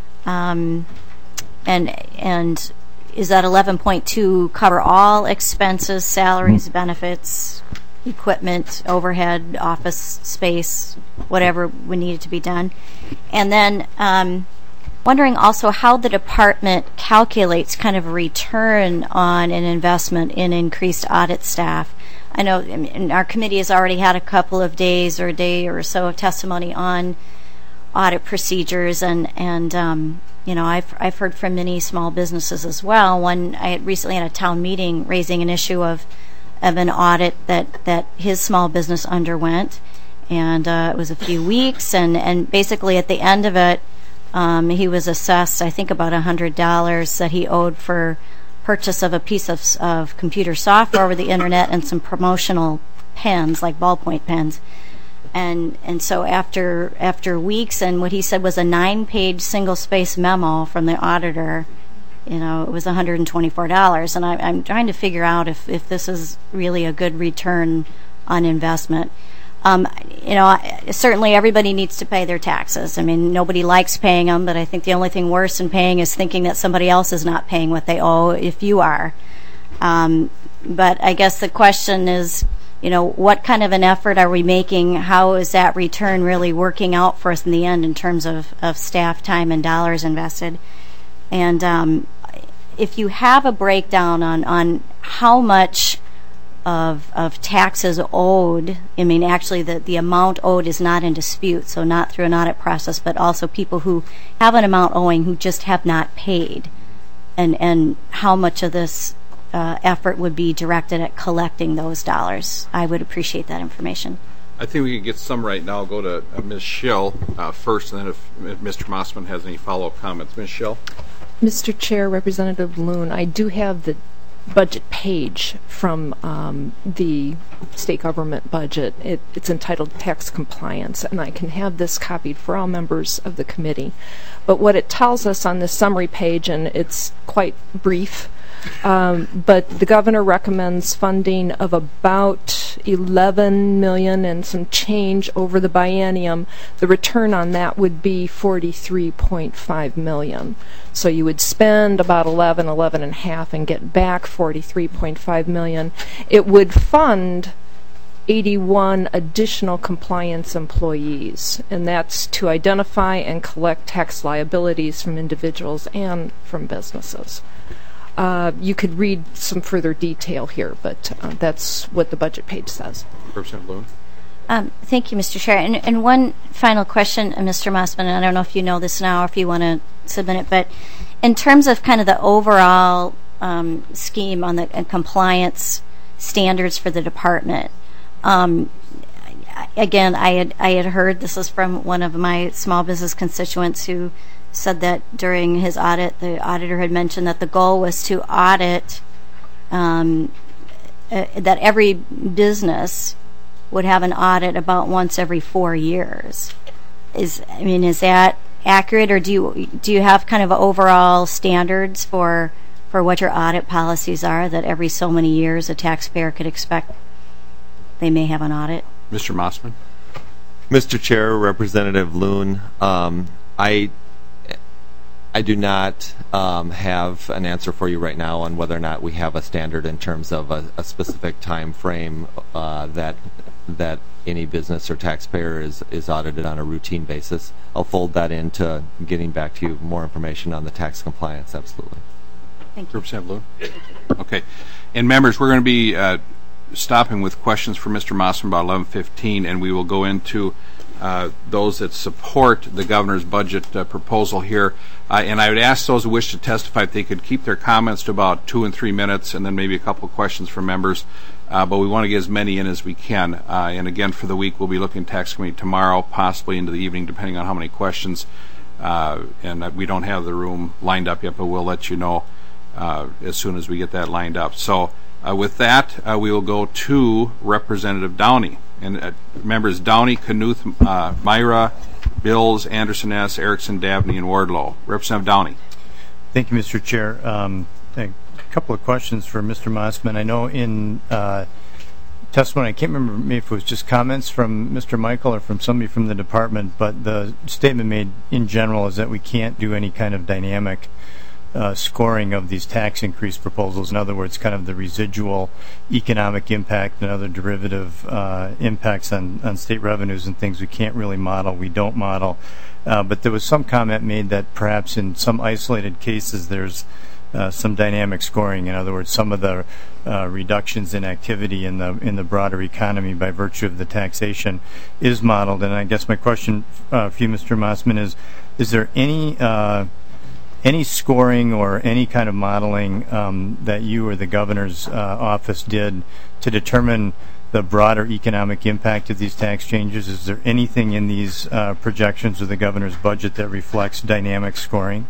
Um, and and is that eleven point two cover all expenses, salaries, benefits, equipment, overhead, office space, whatever would need to be done? And then um, wondering also how the department calculates kind of a return on an investment in increased audit staff. I know I mean, our committee has already had a couple of days or a day or so of testimony on audit procedures, and and um, you know I've I've heard from many small businesses as well. One I had recently had a town meeting raising an issue of of an audit that that his small business underwent, and uh, it was a few weeks, and and basically at the end of it, um, he was assessed I think about a hundred dollars that he owed for purchase of a piece of, of computer software over the internet and some promotional pens, like ballpoint pens. And and so after after weeks, and what he said was a nine-page single-space memo from the auditor, you know, it was one hundred twenty-four dollars. And I, I'm trying to figure out if, if this is really a good return on investment. Um, you know, certainly everybody needs to pay their taxes. I mean, nobody likes paying them, but I think the only thing worse than paying is thinking that somebody else is not paying what they owe if you are. Um, but I guess the question is, you know, what kind of an effort are we making? How is that return really working out for us in the end in terms of, of staff time and dollars invested? And um, if you have a breakdown on, on how much of of taxes owed, I mean, actually the, the amount owed is not in dispute, so not through an audit process, but also people who have an amount owing who just have not paid, and, and how much of this uh, effort would be directed at collecting those dollars. I would appreciate that information. I think we can get some right now. I'll go to uh, Miz Schill uh, first, and then if, if Mister Mossman has any follow-up comments. Miz Schill? Mister Chair, Representative Loon, I do have the budget page from um, the state government budget. It, it's entitled Tax Compliance, and I can have this copied for all members of the committee. But what it tells us on this summary page, and it's quite brief, um, but the governor recommends funding of about eleven million and some change over the biennium. The return on that would be forty-three point five million. So you would spend about eleven, eleven and a half and get back forty-three point five million. It would fund eighty-one additional compliance employees, and that's to identify and collect tax liabilities from individuals and from businesses. Uh, you could read some further detail here, but uh, that's what the budget page says. Representative Loon? Um, thank you, Mister Chair. And, and one final question, uh, Mister Mossman, and I don't know if you know this now or if you want to submit it, but in terms of kind of the overall um, scheme on the uh, compliance standards for the department, um, again, I had I had heard, this is from one of my small business constituents who said that during his audit, the auditor had mentioned that the goal was to audit um, uh, that every business would have an audit about once every four years. Is I mean, is that accurate, or do you do you have kind of overall standards for for what your audit policies are, that every so many years a taxpayer could expect they may have an audit? Mister Mossman? Mister Chair, Representative Loon, um, I I do not um, have an answer for you right now on whether or not we have a standard in terms of a, a specific time frame uh, that that any business or taxpayer is, is audited on a routine basis. I'll fold that into getting back to you more information on the tax compliance, absolutely. Thank you. Representative Loon? Okay. And members, we're going to be uh, stopping with questions for Mister Mossman about eleven fifteen, and we will go into uh, those that support the governor's budget uh, proposal here. Uh, and I would ask those who wish to testify if they could keep their comments to about two and three minutes, and then maybe a couple of questions from members. Uh, but we want to get as many in as we can. Uh, and again, for the week, we'll be looking at tax committee tomorrow, possibly into the evening, depending on how many questions. Uh, and uh, we don't have the room lined up yet, but we'll let you know uh, as soon as we get that lined up. So uh, with that, uh, we will go to Representative Downey. And uh, members Downey, Knuth, uh, Myra, Bills, Anderson S., Erickson, Dabney, and Wardlow. Representative Downey. Thank you, Mister Chair. Um, a couple of questions for Mister Mossman. I know in uh, testimony, I can't remember if it was just comments from Mister Michael or from somebody from the department, but the statement made in general is that we can't do any kind of dynamic uh, scoring of these tax increase proposals. In other words, kind of the residual economic impact and other derivative uh, impacts on, on state revenues and things we can't really model, we don't model. Uh, but there was some comment made that perhaps in some isolated cases there's uh, some dynamic scoring. In other words, some of the uh, reductions in activity in the in the broader economy by virtue of the taxation is modeled. And I guess my question uh, for you, Mister Mossman, is: is there any uh, any scoring or any kind of modeling um, that you or the governor's uh, office did to determine the broader economic impact of these tax changes? Is there anything in these uh, projections of the governor's budget that reflects dynamic scoring?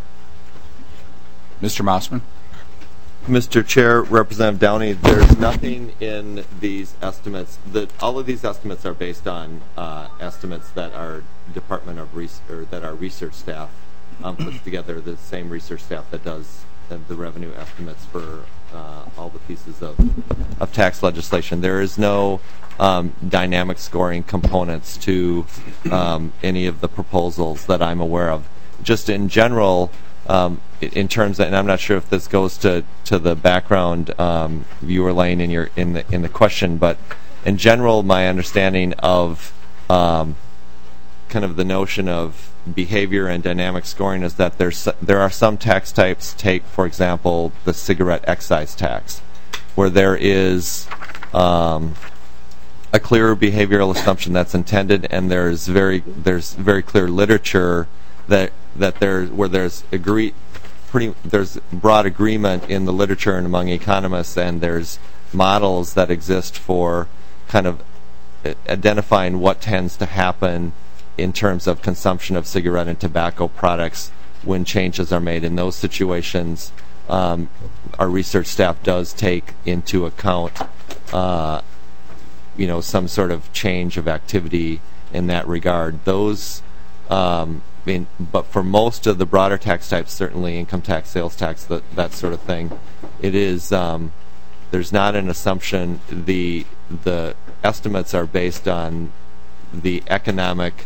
Mister Mossman. Mister Chair, Representative Downey, there's nothing in these estimates. That all of these estimates are based on uh, estimates that our Department of Res- or that our research staff um, puts together. The same research staff that does uh, the revenue estimates for uh, all the pieces of of tax legislation. There is no um, dynamic scoring components to um, any of the proposals that I'm aware of. Just in general. Um, in terms of, and I'm not sure if this goes to, to the background um, you were laying in your in the in the question, but in general, my understanding of um, kind of the notion of behavior and dynamic scoring is that there's there are some tax types. Take, for example, the cigarette excise tax, where there is um, a clear behavioral assumption that's intended, and there's very there's very clear literature that. that there where there's agree pretty there's broad agreement in the literature and among economists, and there's models that exist for kind of identifying what tends to happen in terms of consumption of cigarette and tobacco products when changes are made. In those situations, um, our research staff does take into account uh, you know some sort of change of activity in that regard. Those um, I mean, but for most of the broader tax types, certainly income tax, sales tax, that that sort of thing, it is um, there's not an assumption. The the estimates are based on the economic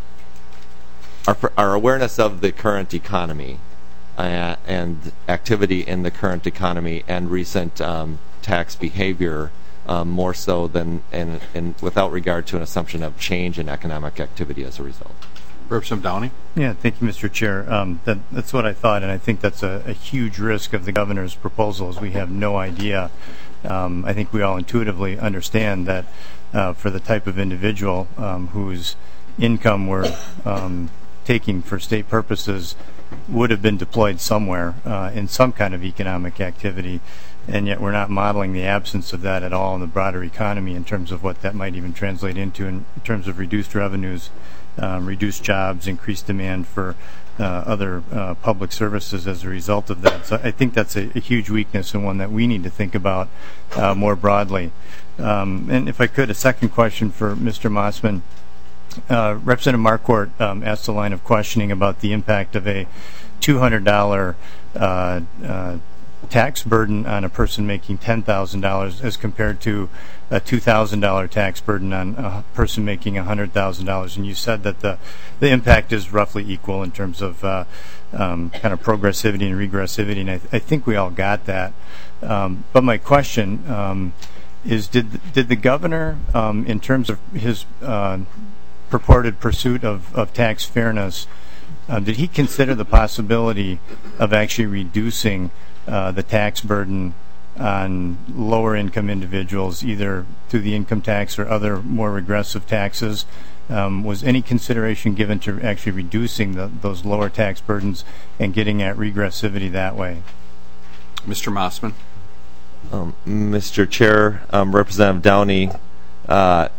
our our awareness of the current economy uh, and activity in the current economy and recent um, tax behavior um, more so than and and without regard to an assumption of change in economic activity as a result. Representative Downey. Yeah, thank you, Mister Chair. Um, that, that's what I thought, and I think that's a, a huge risk of the governor's proposals. We have no idea. Um, I think we all intuitively understand that uh, for the type of individual um, whose income we're um, taking for state purposes would have been deployed somewhere uh, in some kind of economic activity, and yet we're not modeling the absence of that at all in the broader economy in terms of what that might even translate into in, in terms of reduced revenues, Um, reduced jobs, increased demand for uh, other uh, public services as a result of that. So I think that's a, a huge weakness and one that we need to think about uh, more broadly. Um, and if I could, a second question for Mister Mossman. Uh, Representative Marquardt um, asked a line of questioning about the impact of a two hundred dollars uh, uh, tax burden on a person making ten thousand dollars as compared to a two thousand dollars tax burden on a person making one hundred thousand dollars. And you said that the, the impact is roughly equal in terms of uh, um, kind of progressivity and regressivity, and I, th- I think we all got that. Um, but my question um, is, did, did the governor, um, in terms of his uh, purported pursuit of, of tax fairness, uh, did he consider the possibility of actually reducing Uh, the tax burden on lower income individuals, either through the income tax or other more regressive taxes? Um, was any consideration given to actually reducing the, those lower tax burdens and getting at regressivity that way? Mister Mossman. Um, Mister Chair, um, Representative Downey, uh,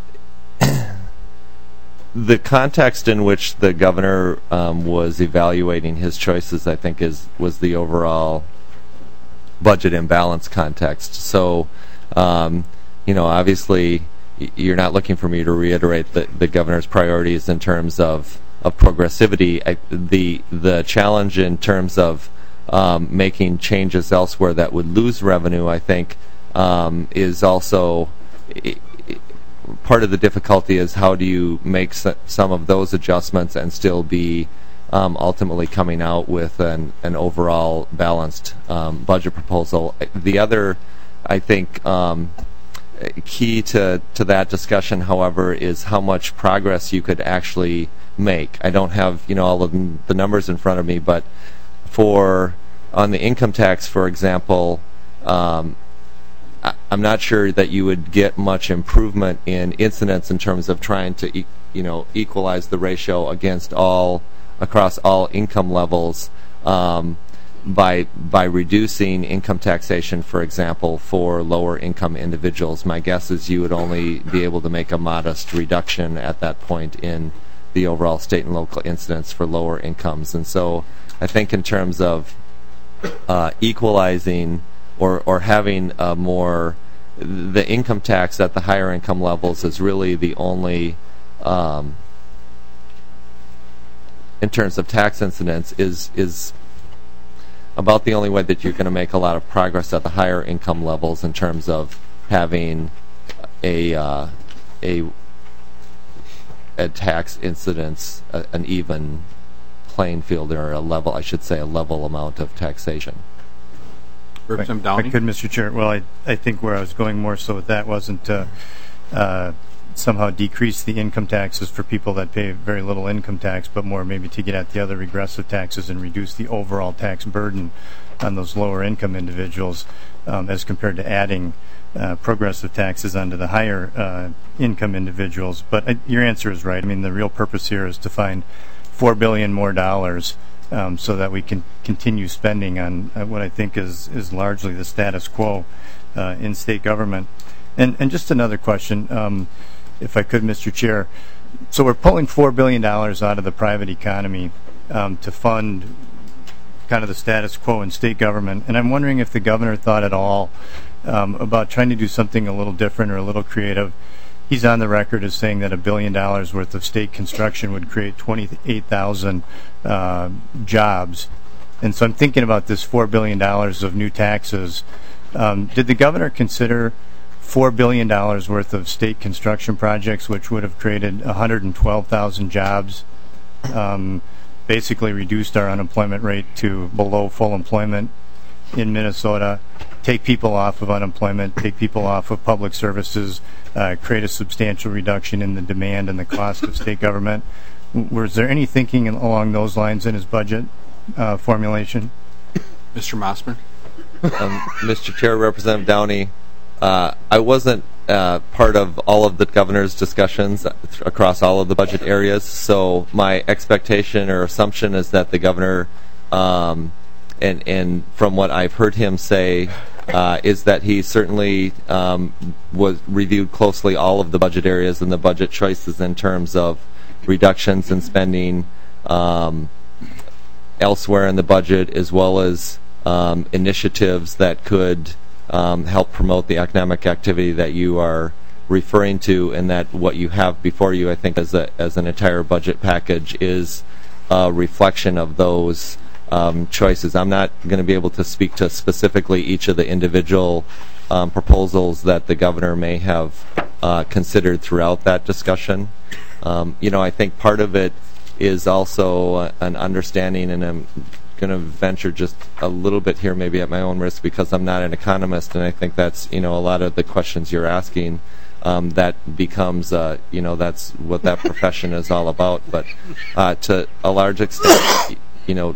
the context in which the governor um, was evaluating his choices, I think, is was the overall budget imbalance context. So, um, you know, obviously, y- you're not looking for me to reiterate the, the governor's priorities in terms of, of progressivity. I, the the challenge in terms of um, making changes elsewhere that would lose revenue, I think, um, is also I, I, part of the difficulty is how do you make s- some of those adjustments and still be um, ultimately coming out with an, an overall balanced um, budget proposal. The other, I think, um, key to, to that discussion, however, is how much progress you could actually make. I don't have, you know, all of the numbers in front of me, but for on the income tax, for example, um, I, I'm not sure that you would get much improvement in incidence in terms of trying to, e- you know, equalize the ratio against all across all income levels. Um, by by reducing income taxation, for example, for lower income individuals. My guess is you would only be able to make a modest reduction at that point in the overall state and local incidence for lower incomes. And so I think in terms of uh, equalizing or, or having a more, the income tax at the higher income levels is really the only, um, in terms of tax incidence, is is about the only way that you're going to make a lot of progress at the higher income levels in terms of having a uh, a a tax incidence, a, an even playing field, or a level, I should say, a level amount of taxation. Representative If I Downey? could, Mister Chair. Well, I, I think where I was going more so with that wasn't to uh, somehow decrease the income taxes for people that pay very little income tax, but more maybe to get at the other regressive taxes and reduce the overall tax burden on those lower income individuals um, as compared to adding uh, progressive taxes onto the higher uh, income individuals. But uh, your answer is right. I mean, the real purpose here is to find four billion dollars more dollars um, so that we can continue spending on uh, what I think is, is largely the status quo uh, in state government. And, and just another question. Um, If I could, Mister Chair. So we're pulling four billion dollars out of the private economy um, to fund kind of the status quo in state government. And I'm wondering if the governor thought at all um, about trying to do something a little different or a little creative. He's on the record as saying that a billion dollars worth of state construction would create twenty-eight thousand uh, jobs. And so I'm thinking about this four billion dollars of new taxes. Um, did the governor consider four billion dollars worth of state construction projects, which would have created one hundred twelve thousand jobs, um, basically reduced our unemployment rate to below full employment in Minnesota, take people off of unemployment, take people off of public services, uh, create a substantial reduction in the demand and the cost of state government. Was there any thinking along those lines in his budget uh, formulation? Mister Mossman? Um, Mister Chair, Representative Downey, Uh, I wasn't uh, part of all of the governor's discussions th- across all of the budget areas, so my expectation or assumption is that the governor, um, and, and from what I've heard him say, uh, is that he certainly um, was reviewed closely all of the budget areas and the budget choices in terms of reductions in spending um, elsewhere in the budget, as well as um, initiatives that could Um, help promote the economic activity that you are referring to, and that what you have before you, I think, as a as an entire budget package is a reflection of those um, choices. I'm not going to be able to speak to specifically each of the individual um, proposals that the governor may have uh, considered throughout that discussion. Um, you know, I think part of it is also an understanding, and I'm going to venture just a little bit here, maybe at my own risk, because I'm not an economist, and I think that's, you know, a lot of the questions you're asking, um, that becomes, uh, you know, that's what that profession is all about. But uh, to a large extent, you know,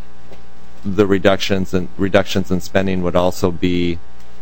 the reductions and reductions in spending would also be,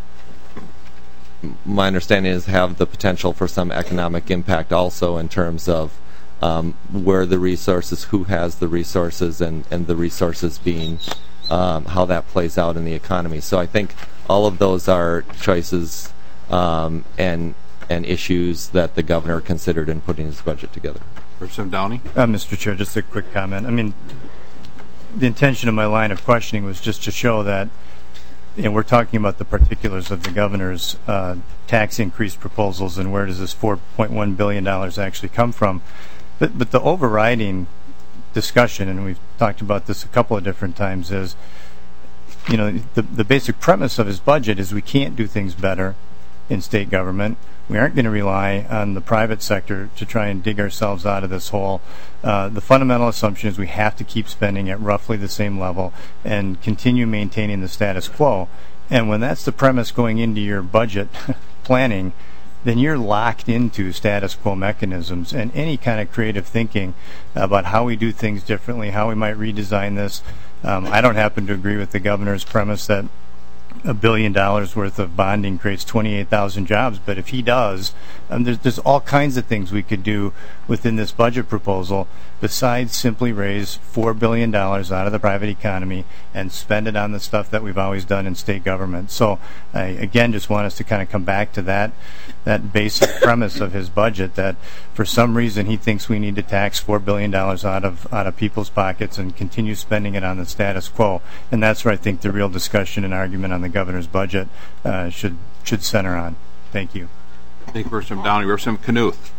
my understanding is, have the potential for some economic impact also in terms of Um, where the resources, who has the resources, and, and the resources being um, how that plays out in the economy. So I think all of those are choices um, and and issues that the governor considered in putting his budget together. Representative Downey? Uh, Mister Chair, just a quick comment. I mean, the intention of my line of questioning was just to show that and we're talking about the particulars of the governor's uh, tax increase proposals and where does this four point one billion dollars actually come from. But, but the overriding discussion, and we've talked about this a couple of different times, is, you know, the, the basic premise of his budget is we can't do things better in state government. We aren't going to rely on the private sector to try and dig ourselves out of this hole. Uh, the fundamental assumption is we have to keep spending at roughly the same level and continue maintaining the status quo. And when that's the premise going into your budget planning, then you're locked into status quo mechanisms, and any kind of creative thinking about how we do things differently, how we might redesign this. Um, I don't happen to agree with the governor's premise that a billion dollars worth of bonding creates twenty-eight thousand jobs, but if he does, um, there's, there's all kinds of things we could do within this budget proposal besides simply raise four billion dollars out of the private economy and spend it on the stuff that we've always done in state government. So I, again, just want us to kind of come back to that that basic premise of his budget, that for some reason he thinks we need to tax four billion dollars out of out of people's pockets and continue spending it on the status quo. And that's where I think the real discussion and argument on the governor's budget uh, should should center on. Thank you. Thank you, Representative Downey. Representative Knuth.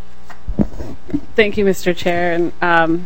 Thank you, Mister Chair. And um,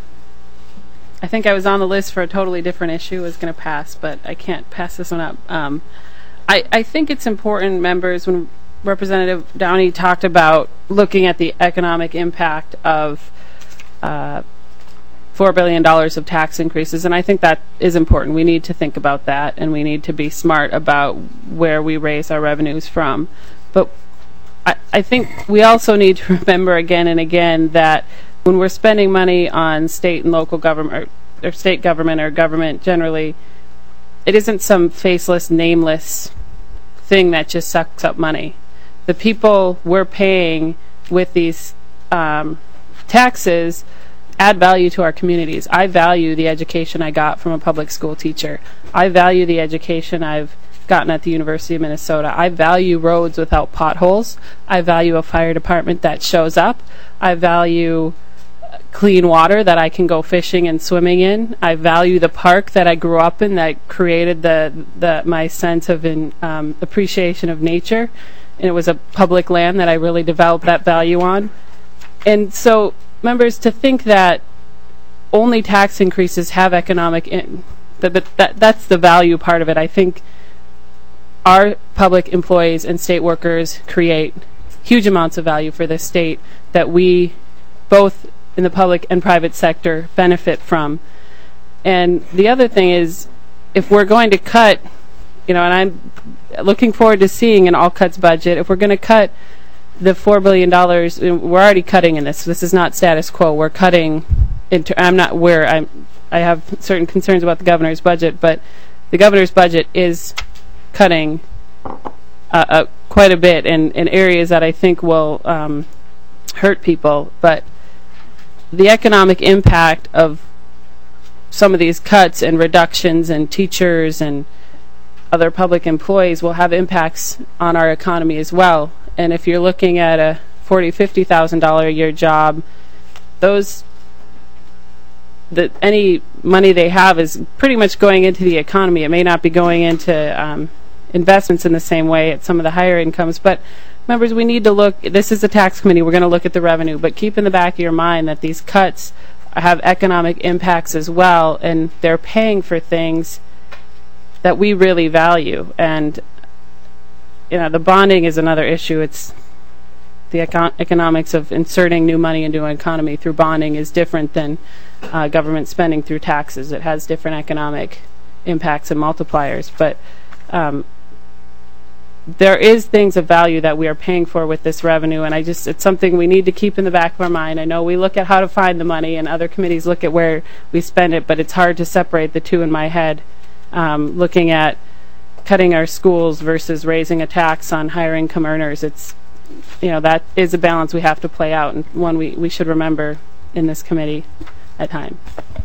I think I was on the list for a totally different issue. Was going to pass, but I can't pass this one up. Um, I, I think it's important, members, when Representative Downey talked about looking at the economic impact of uh, four billion dollars of tax increases, and I think that is important. We need to think about that, and we need to be smart about where we raise our revenues from. But I, I think we also need to remember again and again that when we're spending money on state and local government, or, or state government or government generally, it isn't some faceless, nameless thing that just sucks up money. The people we're paying with these um, taxes add value to our communities. I value the education I got from a public school teacher. I value the education I've gotten at the University of Minnesota. I value roads without potholes. I value a fire department that shows up. I value clean water that I can go fishing and swimming in. I value the park that I grew up in that created the, the my sense of in, um, appreciation of nature. And it was a public land that I really developed that value on. And so, members, to think that only tax increases have economic, in, that, that that's the value part of it. I think our public employees and state workers create huge amounts of value for this state that we, both in the public and private sector, benefit from. And the other thing is, if we're going to cut, you know, and I'm looking forward to seeing an all-cuts budget, if we're going to cut the four billion dollars, we're already cutting in this. This is not status quo. We're cutting, into, I'm not where, I'm, I have certain concerns about the governor's budget, but the governor's budget is cutting uh, uh, quite a bit in, in areas that I think will um, hurt people. But the economic impact of some of these cuts and reductions in teachers and other public employees will have impacts on our economy as well. And if you're looking at a forty thousand dollars, fifty thousand dollars a year job, those that any money they have is pretty much going into the economy. It may not be going into um, investments in the same way at some of the higher incomes. But members, we need to look, this is a tax committee, we're going to look at the revenue, but keep in the back of your mind that these cuts have economic impacts as well, and they're paying for things that we really value. And you know, the bonding is another issue. It's the econ economics of inserting new money into an economy through bonding is different than uh, government spending through taxes. It has different economic impacts and multipliers. But um, there is things of value that we are paying for with this revenue, and I just it's something we need to keep in the back of our mind. I know we look at how to find the money, and other committees look at where we spend it, but it's hard to separate the two in my head. Um, looking at cutting our schools versus raising a tax on higher income earners, it's, you know, that is a balance we have to play out, and one we, we should remember in this committee at times.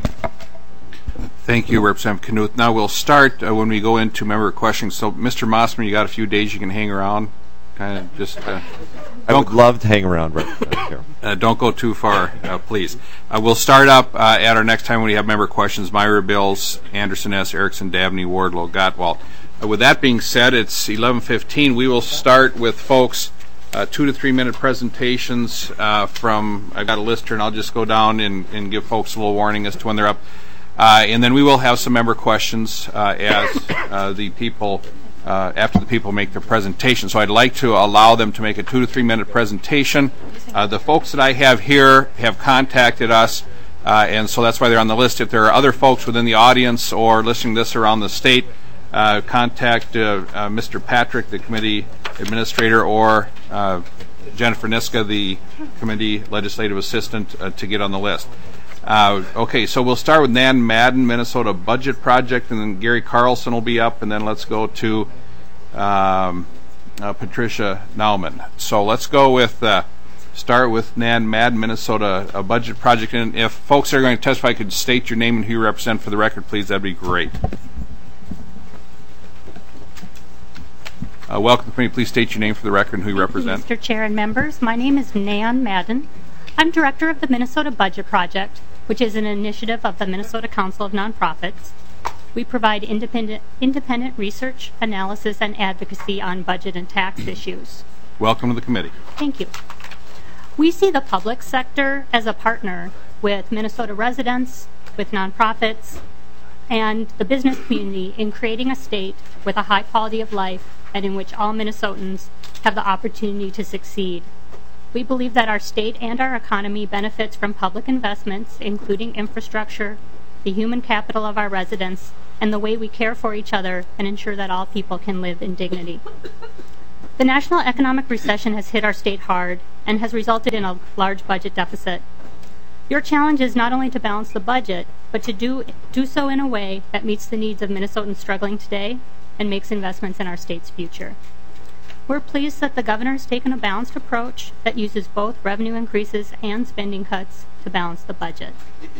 Thank you, Representative Knuth. Now we'll start uh, when we go into member questions. So, Mister Mossman, you got a few days you can hang around, kind of just. Uh, I would love to hang around, Representative Chair. Uh, don't go too far, uh, please. Uh, we'll start up uh, at our next time when we have member questions. Myra Bills, Anderson S., Erickson, Dabney, Wardlow, Gottwald. Uh, with that being said, it's eleven fifteen. We will start with folks, uh, two to three minute presentations uh, from, I've got a list here, and I'll just go down and, and give folks a little warning as to when they're up. Uh, and then we will have some member questions uh, as uh, the people, uh, after the people make their presentation. So I'd like to allow them to make a two to three minute presentation. Uh, the folks that I have here have contacted us, uh, and so that's why they're on the list. If there are other folks within the audience or listening to this around the state, uh, contact uh, uh, Mister Patrick, the committee administrator, or uh, Jennifer Niska, the committee legislative assistant, uh, to get on the list. Uh, okay, so we'll start with Nan Madden, Minnesota Budget Project, and then Gary Carlson will be up, and then let's go to um, uh, Patricia Nauman. So let's go with, uh, start with Nan Madden, Minnesota uh, Budget Project, and if folks that are going to testify could state your name and who you represent for the record, please, that'd be great. Uh, welcome to the committee. Please state your name for the record and who you Thank represent. You, Mister Chair and members, my name is Nan Madden. I'm director of the Minnesota Budget Project, which is an initiative of the Minnesota Council of Nonprofits. We provide independent, independent research, analysis, and advocacy on budget and tax issues. Welcome to the committee. Thank you. We see the public sector as a partner with Minnesota residents, with nonprofits, and the business community in creating a state with a high quality of life and in which all Minnesotans have the opportunity to succeed. We believe that our state and our economy benefits from public investments, including infrastructure, the human capital of our residents, and the way we care for each other and ensure that all people can live in dignity. The national economic recession has hit our state hard and has resulted in a large budget deficit. Your challenge is not only to balance the budget, but to do, do so in a way that meets the needs of Minnesotans struggling today and makes investments in our state's future. We're pleased that the governor has taken a balanced approach that uses both revenue increases and spending cuts to balance the budget.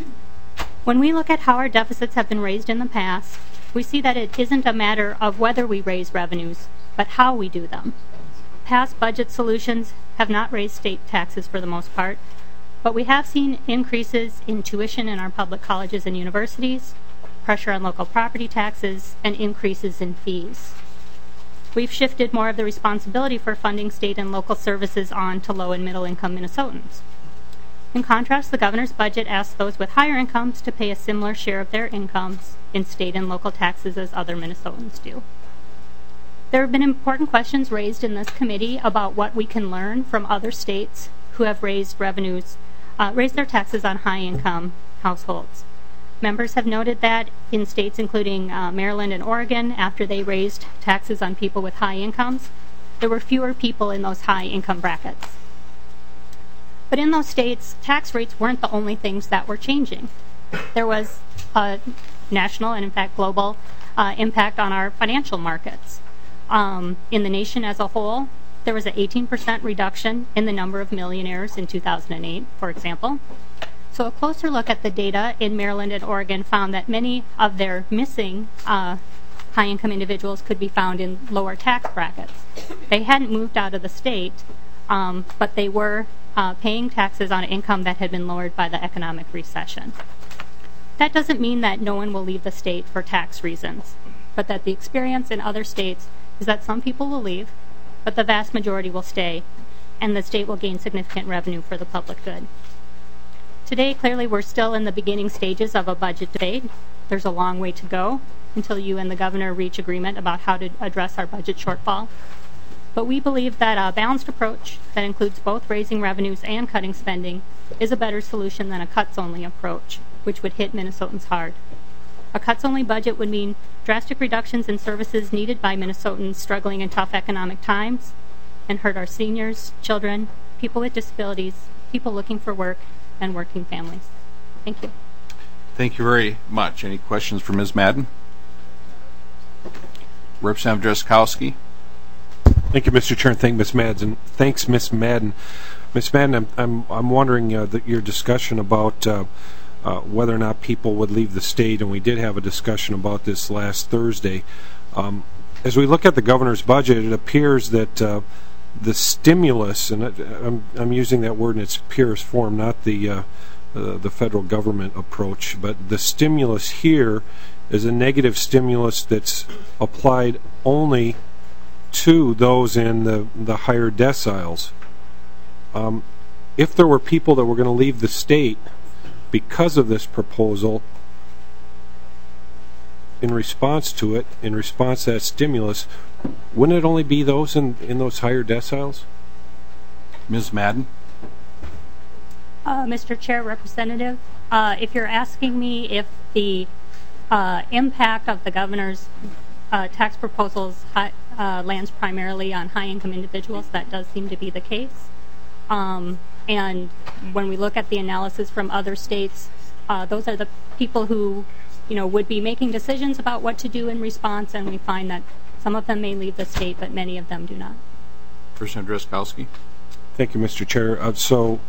When we look at how our deficits have been raised in the past, we see that it isn't a matter of whether we raise revenues, but how we do them. Past budget solutions have not raised state taxes for the most part, but we have seen increases in tuition in our public colleges and universities, pressure on local property taxes, and increases in fees. We've shifted more of the responsibility for funding state and local services on to low and middle income Minnesotans. In contrast, the governor's budget asks those with higher incomes to pay a similar share of their incomes in state and local taxes as other Minnesotans do. There have been important questions raised in this committee about what we can learn from other states who have raised revenues, uh, raised their taxes on high income households. Members have noted that in states including uh, Maryland and Oregon, after they raised taxes on people with high incomes, there were fewer people in those high income brackets. But in those states, tax rates weren't the only things that were changing. There was a national and, in fact, global uh, impact on our financial markets. Um, in the nation as a whole, there was an eighteen percent reduction in the number of millionaires in two thousand eight, for example. So a closer look at the data in Maryland and Oregon found that many of their missing uh, high-income individuals could be found in lower tax brackets. They hadn't moved out of the state, um, but they were uh, paying taxes on income that had been lowered by the economic recession. That doesn't mean that no one will leave the state for tax reasons, but that the experience in other states is that some people will leave, but the vast majority will stay, and the state will gain significant revenue for the public good. Today, clearly, we're still in the beginning stages of a budget debate. There's a long way to go until you and the governor reach agreement about how to address our budget shortfall. But we believe that a balanced approach that includes both raising revenues and cutting spending is a better solution than a cuts-only approach, which would hit Minnesotans hard. A cuts-only budget would mean drastic reductions in services needed by Minnesotans struggling in tough economic times and hurt our seniors, children, people with disabilities, people looking for work, and working families. Thank you. Thank you very much. Any questions for Miz Madden? Representative Drazkowski. Thank you, Mister Chair, and thank Miz Madden. Thanks, Miz Madden. Miz Madden, I'm I'm, I'm wondering uh, that your discussion about uh, uh, whether or not people would leave the state, and we did have a discussion about this last Thursday. Um, as we look at the governor's budget, it appears that uh, the stimulus, and I'm, I'm using that word in its purest form, not the uh, uh, the federal government approach, but the stimulus here is a negative stimulus that's applied only to those in the, the higher deciles. Um, if there were people that were going to leave the state because of this proposal, in response to it, in response to that stimulus, wouldn't it only be those in, in those higher deciles? Miz Madden? Uh, Mister Chair, Representative, uh, if you're asking me if the uh, impact of the governor's uh, tax proposals high, uh, lands primarily on high-income individuals, that does seem to be the case. Um, and when we look at the analysis from other states, uh, those are the people who, you know, would be making decisions about what to do in response, and we find that some of them may leave the state, but many of them do not. Commissioner Drazkowski. Thank you, Mister Chair. Uh, so,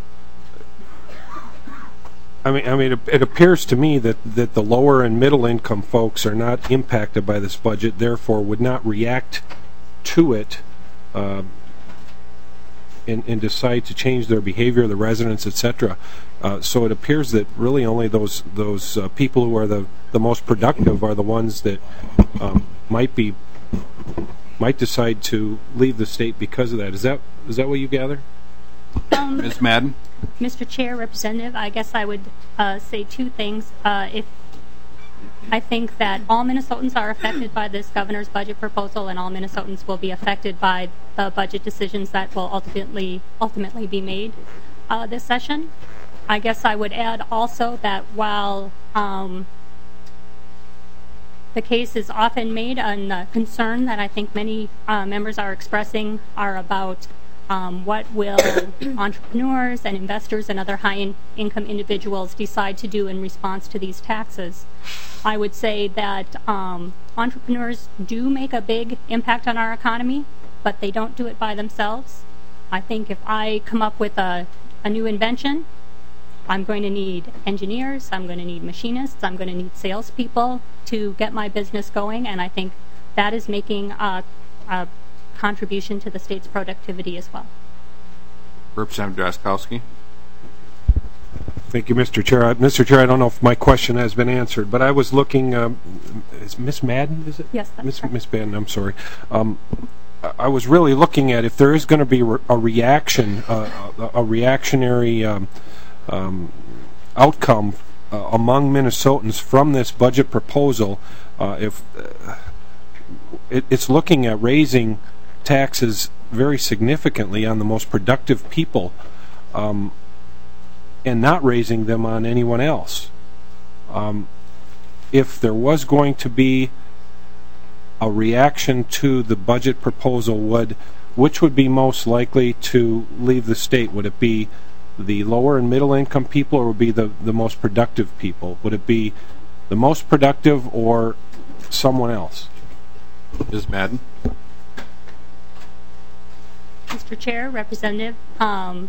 I mean, I mean, it, it appears to me that, that the lower and middle income folks are not impacted by this budget, therefore would not react to it uh, and, and decide to change their behavior, the residents, et cetera. Uh, so it appears that really only those those uh, people who are the, the most productive are the ones that um, might be might decide to leave the state because of that. Is that is that what you gather? Um, Miz Madden? Mister Chair, Representative, I guess I would uh, say two things. Uh, if I think that all Minnesotans are affected by this governor's budget proposal, and all Minnesotans will be affected by the budget decisions that will ultimately ultimately be made uh, this session. I guess I would add also that while um, the case is often made, and the concern that I think many uh, members are expressing are about um, what will entrepreneurs and investors and other high-income individuals decide to do in response to these taxes. I would say that um, entrepreneurs do make a big impact on our economy, but they don't do it by themselves. I think if I come up with a, a new invention, I'm going to need engineers, I'm going to need machinists, I'm going to need salespeople to get my business going, and I think that is making a, a contribution to the state's productivity as well. Representative Drazkowski. Thank you, Mister Chair. Uh, Mister Chair, I don't know if my question has been answered, but I was looking, um, is Miz Madden, is it? Yes, that's Miss correct. Miss Madden, I'm sorry. Um, I was really looking at if there is going to be a reaction, uh, a, a reactionary um, um, outcome uh, among Minnesotans from this budget proposal. Uh, if uh, it, it's looking at raising taxes very significantly on the most productive people, um, and not raising them on anyone else. Um, if there was going to be a reaction to the budget proposal, would which would be most likely to leave the state? Would it be the lower and middle income people, or would it be the, the most productive people? Would it be the most productive or someone else? Miz Madden? Mister Chair, Representative, um,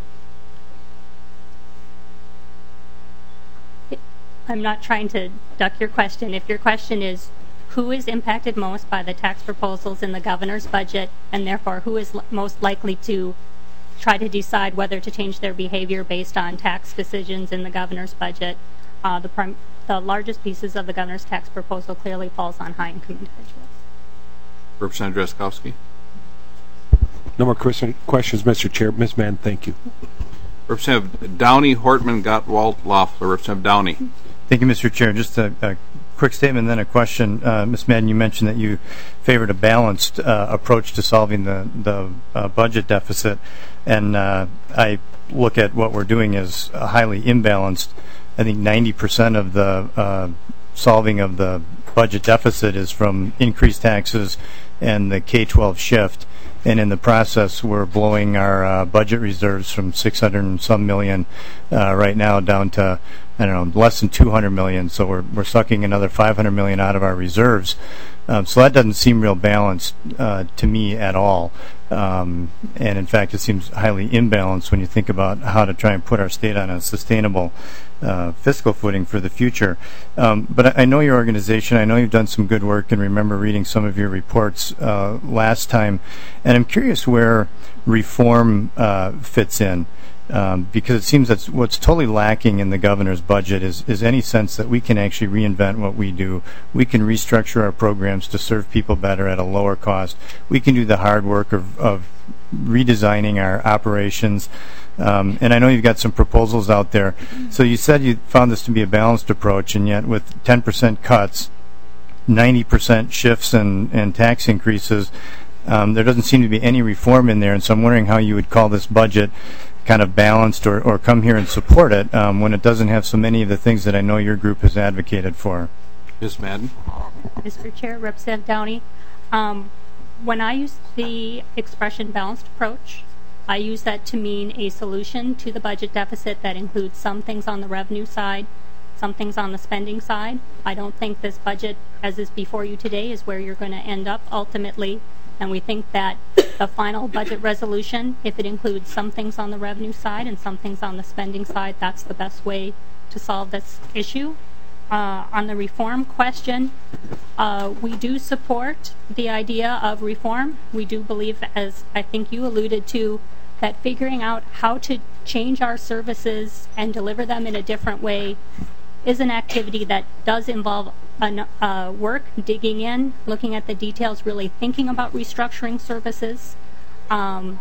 I'm not trying to duck your question. If your question is who is impacted most by the tax proposals in the governor's budget, and therefore who is l- most likely to try to decide whether to change their behavior based on tax decisions in the governor's budget, uh, the, prim- the largest pieces of the governor's tax proposal clearly falls on high-income individuals. Representative Drazkowski. No more questions, Mister Chair. Miz Madden, thank you. Representative Downey, Hortman, Gottwald, Loeffler. Representative Downey. Thank you, Mister Chair. Just a, a quick statement and then a question. Uh, Miz Madden, you mentioned that you favored a balanced uh, approach to solving the, the uh, budget deficit, and uh, I look at what we're doing as highly imbalanced. I think ninety percent of the uh, solving of the budget deficit is from increased taxes and the K twelve shift, and in the process we're blowing our uh, budget reserves from six hundred and some million uh, right now down to, I don't know, less than two hundred million, so we're, we're sucking another five hundred million out of our reserves. Um, so that doesn't seem real balanced uh, to me at all. Um, and in fact, it seems highly imbalanced when you think about how to try and put our state on a sustainable uh, fiscal footing for the future. Um, but I, I know your organization. I know you've done some good work, and remember reading some of your reports uh, last time. And I'm curious where reform uh, fits in. Um, because it seems that what's totally lacking in the governor's budget is, is any sense that we can actually reinvent what we do. We can restructure our programs to serve people better at a lower cost. We can do the hard work of, of redesigning our operations. Um, and I know you've got some proposals out there. So you said you found this to be a balanced approach, and yet with ten percent cuts, ninety percent shifts and, and tax increases, um, there doesn't seem to be any reform in there. And so I'm wondering how you would call this budget kind of balanced or, or come here and support it um, when it doesn't have so many of the things that I know your group has advocated for. Miz Madden. Mister Chair, Representative Downey, um, when I use the expression balanced approach, I use that to mean a solution to the budget deficit that includes some things on the revenue side, some things on the spending side. I don't think this budget, as is before you today, is where you're going to end up ultimately. And we think that the final budget resolution, if it includes some things on the revenue side and some things on the spending side, that's the best way to solve this issue. Uh, on the reform question, uh, we do support the idea of reform. We do believe, as I think you alluded to, that figuring out how to change our services and deliver them in a different way is an activity that does involve an, uh, work, digging in, looking at the details, really thinking about restructuring services. Um,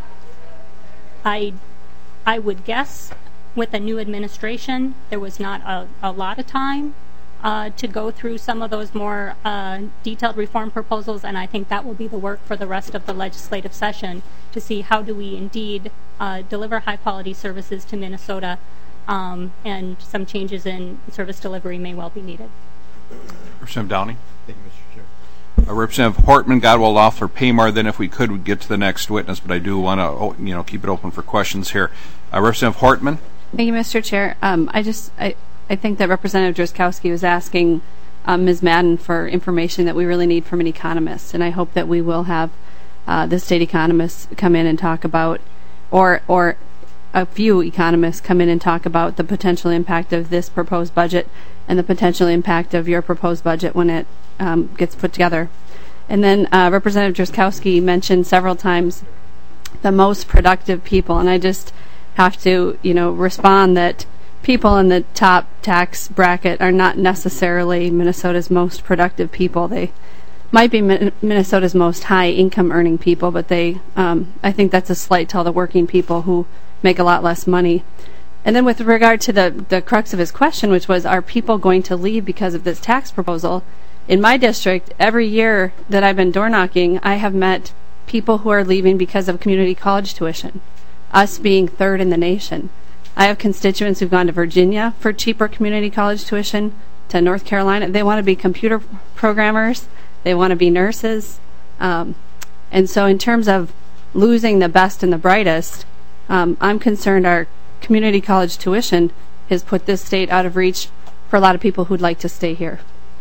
I, I would guess with a new administration, there was not a, a lot of time uh, to go through some of those more uh, detailed reform proposals, and I think that will be the work for the rest of the legislative session to see how do we indeed uh, deliver high-quality services to Minnesota, um, and some changes in service delivery may well be needed. Representative Downey. Thank you, Mister Chair. Uh, Representative Hortman, Godwell, Loeffler, Paymar. Then, if we could, we'd get to the next witness, but I do want to, oh, you know, keep it open for questions here. Uh, Representative Hortman. Thank you, Mister Chair. Um, I just, I, I think that Representative Drazkowski was asking um, Miz Madden for information that we really need from an economist, and I hope that we will have uh, the state economists come in and talk about, or or a few economists come in and talk about the potential impact of this proposed budget and the potential impact of your proposed budget when it um, gets put together. And then uh, Representative Drazkowski mentioned several times the most productive people, and I just have to, you know, respond that people in the top tax bracket are not necessarily Minnesota's most productive people. They might be Min- Minnesota's most high income earning people, but they, um, I think that's a slight to all the working people who make a lot less money. And then with regard to the, the crux of his question, which was, are people going to leave because of this tax proposal? In my district, every year that I've been door knocking, I have met people who are leaving because of community college tuition, us being third in the nation. I have constituents who've gone to Virginia for cheaper community college tuition, to North Carolina. They want to be computer programmers. They want to be nurses. Um, and so in terms of losing the best and the brightest, um, I'm concerned our community college tuition has put this state out of reach for a lot of people who'd like to stay here.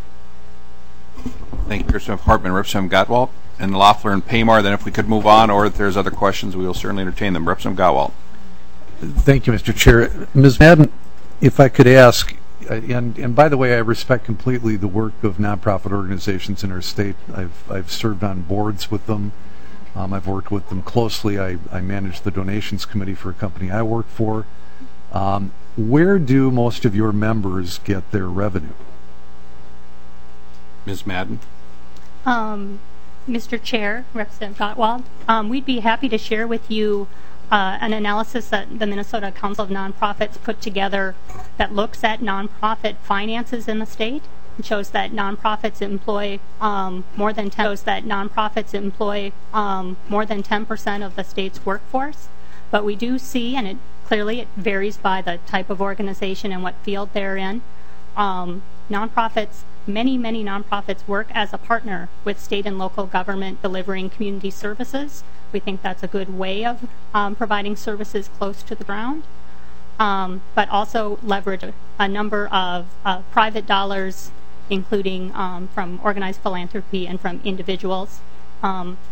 Thank you, Representative Hartman. Representative Gottwald and Loeffler and Paymar. Then if we could move on, or if there's other questions, we will certainly entertain them. Representative Gottwald. Thank you, Mister Chair. Miz Madden, if I could ask, and, and by the way, I respect completely the work of nonprofit organizations in our state. I've, I've served on boards with them. Um, I've worked with them closely. I, I manage the donations committee for a company I work for. Um, where do most of your members get their revenue? Miz Madden. Um, Mister Chair, Representative Gottwald, um, we'd be happy to share with you uh, an analysis that the Minnesota Council of Nonprofits put together that looks at nonprofit finances in the state. It shows that nonprofits employ um, more than ten, shows that nonprofits employ um, more than ten percent of the state's workforce. But we do see, and it clearly it varies by the type of organization and what field they're in. Um, nonprofits, many, many nonprofits work as a partner with state and local government delivering community services. We think that's a good way of um, providing services close to the ground, um, but also leverage a, a number of uh, private dollars, including um, from organized philanthropy and from individuals. Um,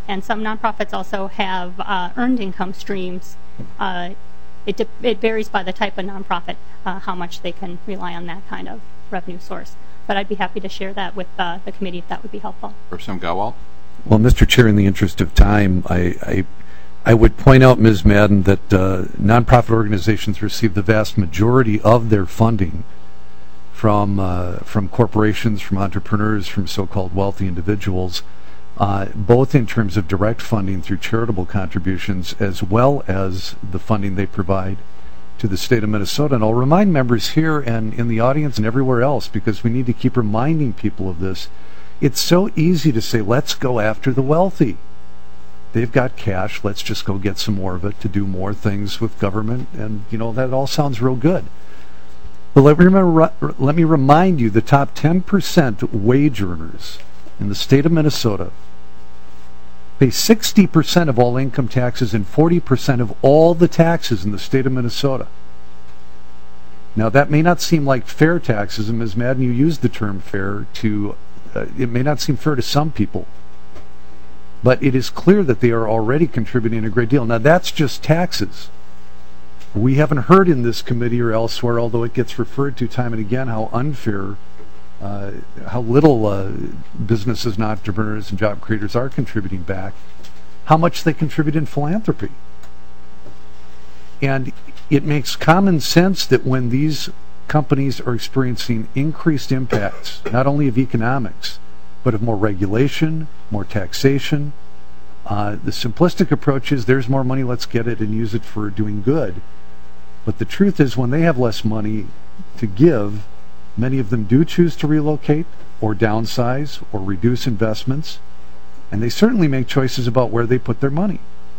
And some nonprofits also have uh, earned income streams. Uh, it, de- it varies by the type of nonprofit, uh, how much they can rely on that kind of revenue source. But I'd be happy to share that with uh, the committee if that would be helpful. Representative Gawal. Well, Mister Chair, in the interest of time, I, I, I would point out, Miz Madden, that uh, nonprofit organizations receive the vast majority of their funding from uh, from corporations, from entrepreneurs, from so-called wealthy individuals, uh, both in terms of direct funding through charitable contributions as well as the funding they provide to the state of Minnesota. And I'll remind members here and in the audience and everywhere else, because we need to keep reminding people of this. It's so easy to say, let's go after the wealthy. They've got cash, let's just go get some more of it to do more things with government, and, you know, that all sounds real good. But let me, remember, let me remind you, the top ten percent wage earners in the state of Minnesota pay sixty percent of all income taxes and forty percent of all the taxes in the state of Minnesota. Now, that may not seem like fair taxes, and Miz Madden, you used the term fair to, uh, it may not seem fair to some people, but it is clear that they are already contributing a great deal. Now, that's just taxes. We haven't heard in this committee or elsewhere, although it gets referred to time and again, how unfair, uh, how little uh, businesses and entrepreneurs and job creators are contributing back, how much they contribute in philanthropy. And it makes common sense that when these companies are experiencing increased impacts, not only of economics, but of more regulation, more taxation, uh, the simplistic approach is there's more money, let's get it and use it for doing good. But the truth is, when they have less money to give, many of them do choose to relocate or downsize or reduce investments, and they certainly make choices about where they put their money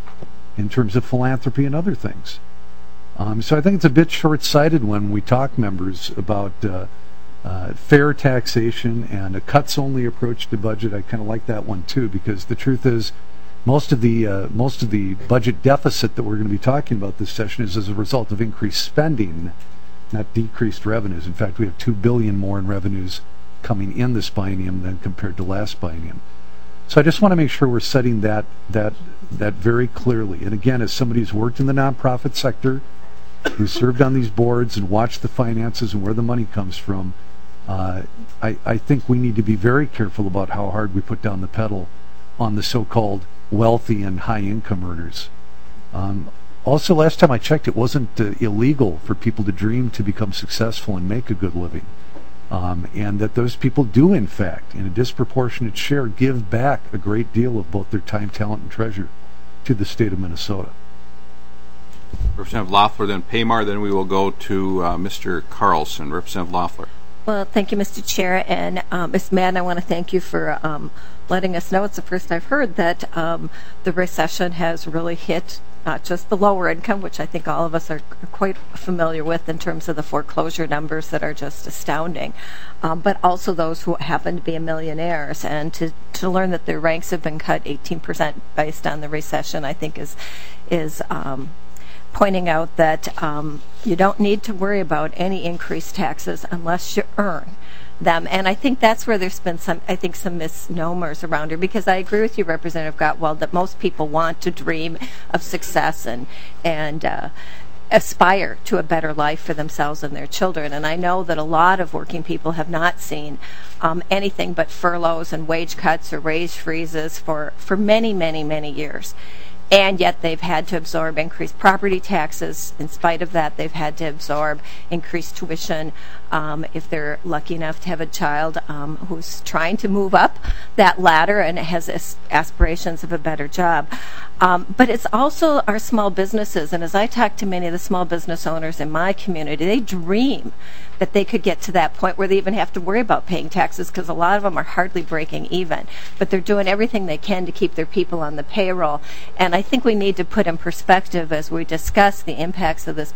in terms of philanthropy and other things. Um, so I think it's a bit short-sighted when we talk, members, about uh, uh, fair taxation and a cuts-only approach to budget. I kind of like that one too, because the truth is, most of the uh, most of the budget deficit that we're going to be talking about this session is as a result of increased spending, not decreased revenues. In fact, we have two billion dollars more in revenues coming in this biennium than compared to last biennium. So I just want to make sure we're setting that that that very clearly. And again, as somebody who's worked in the nonprofit sector, who served on these boards and watched the finances and where the money comes from, uh, I, I think we need to be very careful about how hard we put down the pedal on the so-called wealthy and high-income earners. Um, also, last time I checked, it wasn't uh, illegal for people to dream to become successful and make a good living. Um, and that those people do, in fact, in a disproportionate share, give back a great deal of both their time, talent, and treasure to the state of Minnesota. Representative Loeffler, then Paymar, then we will go to uh, Mister Carlson. Representative Loeffler. Well, thank you, Mister Chair. And uh, Miz Madden, I want to thank you for um, letting us know. It's the first I've heard that um, the recession has really hit not just the lower income, which I think all of us are quite familiar with in terms of the foreclosure numbers that are just astounding, um, but also those who happen to be millionaires. And to, to learn that their ranks have been cut eighteen percent based on the recession, I think is is um, pointing out that um, you don't need to worry about any increased taxes unless you earn them. And I think that's where there's been some, I think, some misnomers around here, because I agree with you, Representative Gottwald, that most people want to dream of success and, and uh, aspire to a better life for themselves and their children. And I know that a lot of working people have not seen um, anything but furloughs and wage cuts or wage freezes for, for many, many, many years. And yet they've had to absorb increased property taxes. In spite of that, they've had to absorb increased tuition um, if they're lucky enough to have a child um, who's trying to move up that ladder and has as- aspirations of a better job. Um, but it's also our small businesses. And as I talk to many of the small business owners in my community, they dream that they could get to that point where they even have to worry about paying taxes, because a lot of them are hardly breaking even. But they're doing everything they can to keep their people on the payroll. And I think we need to put in perspective, as we discuss the impacts of this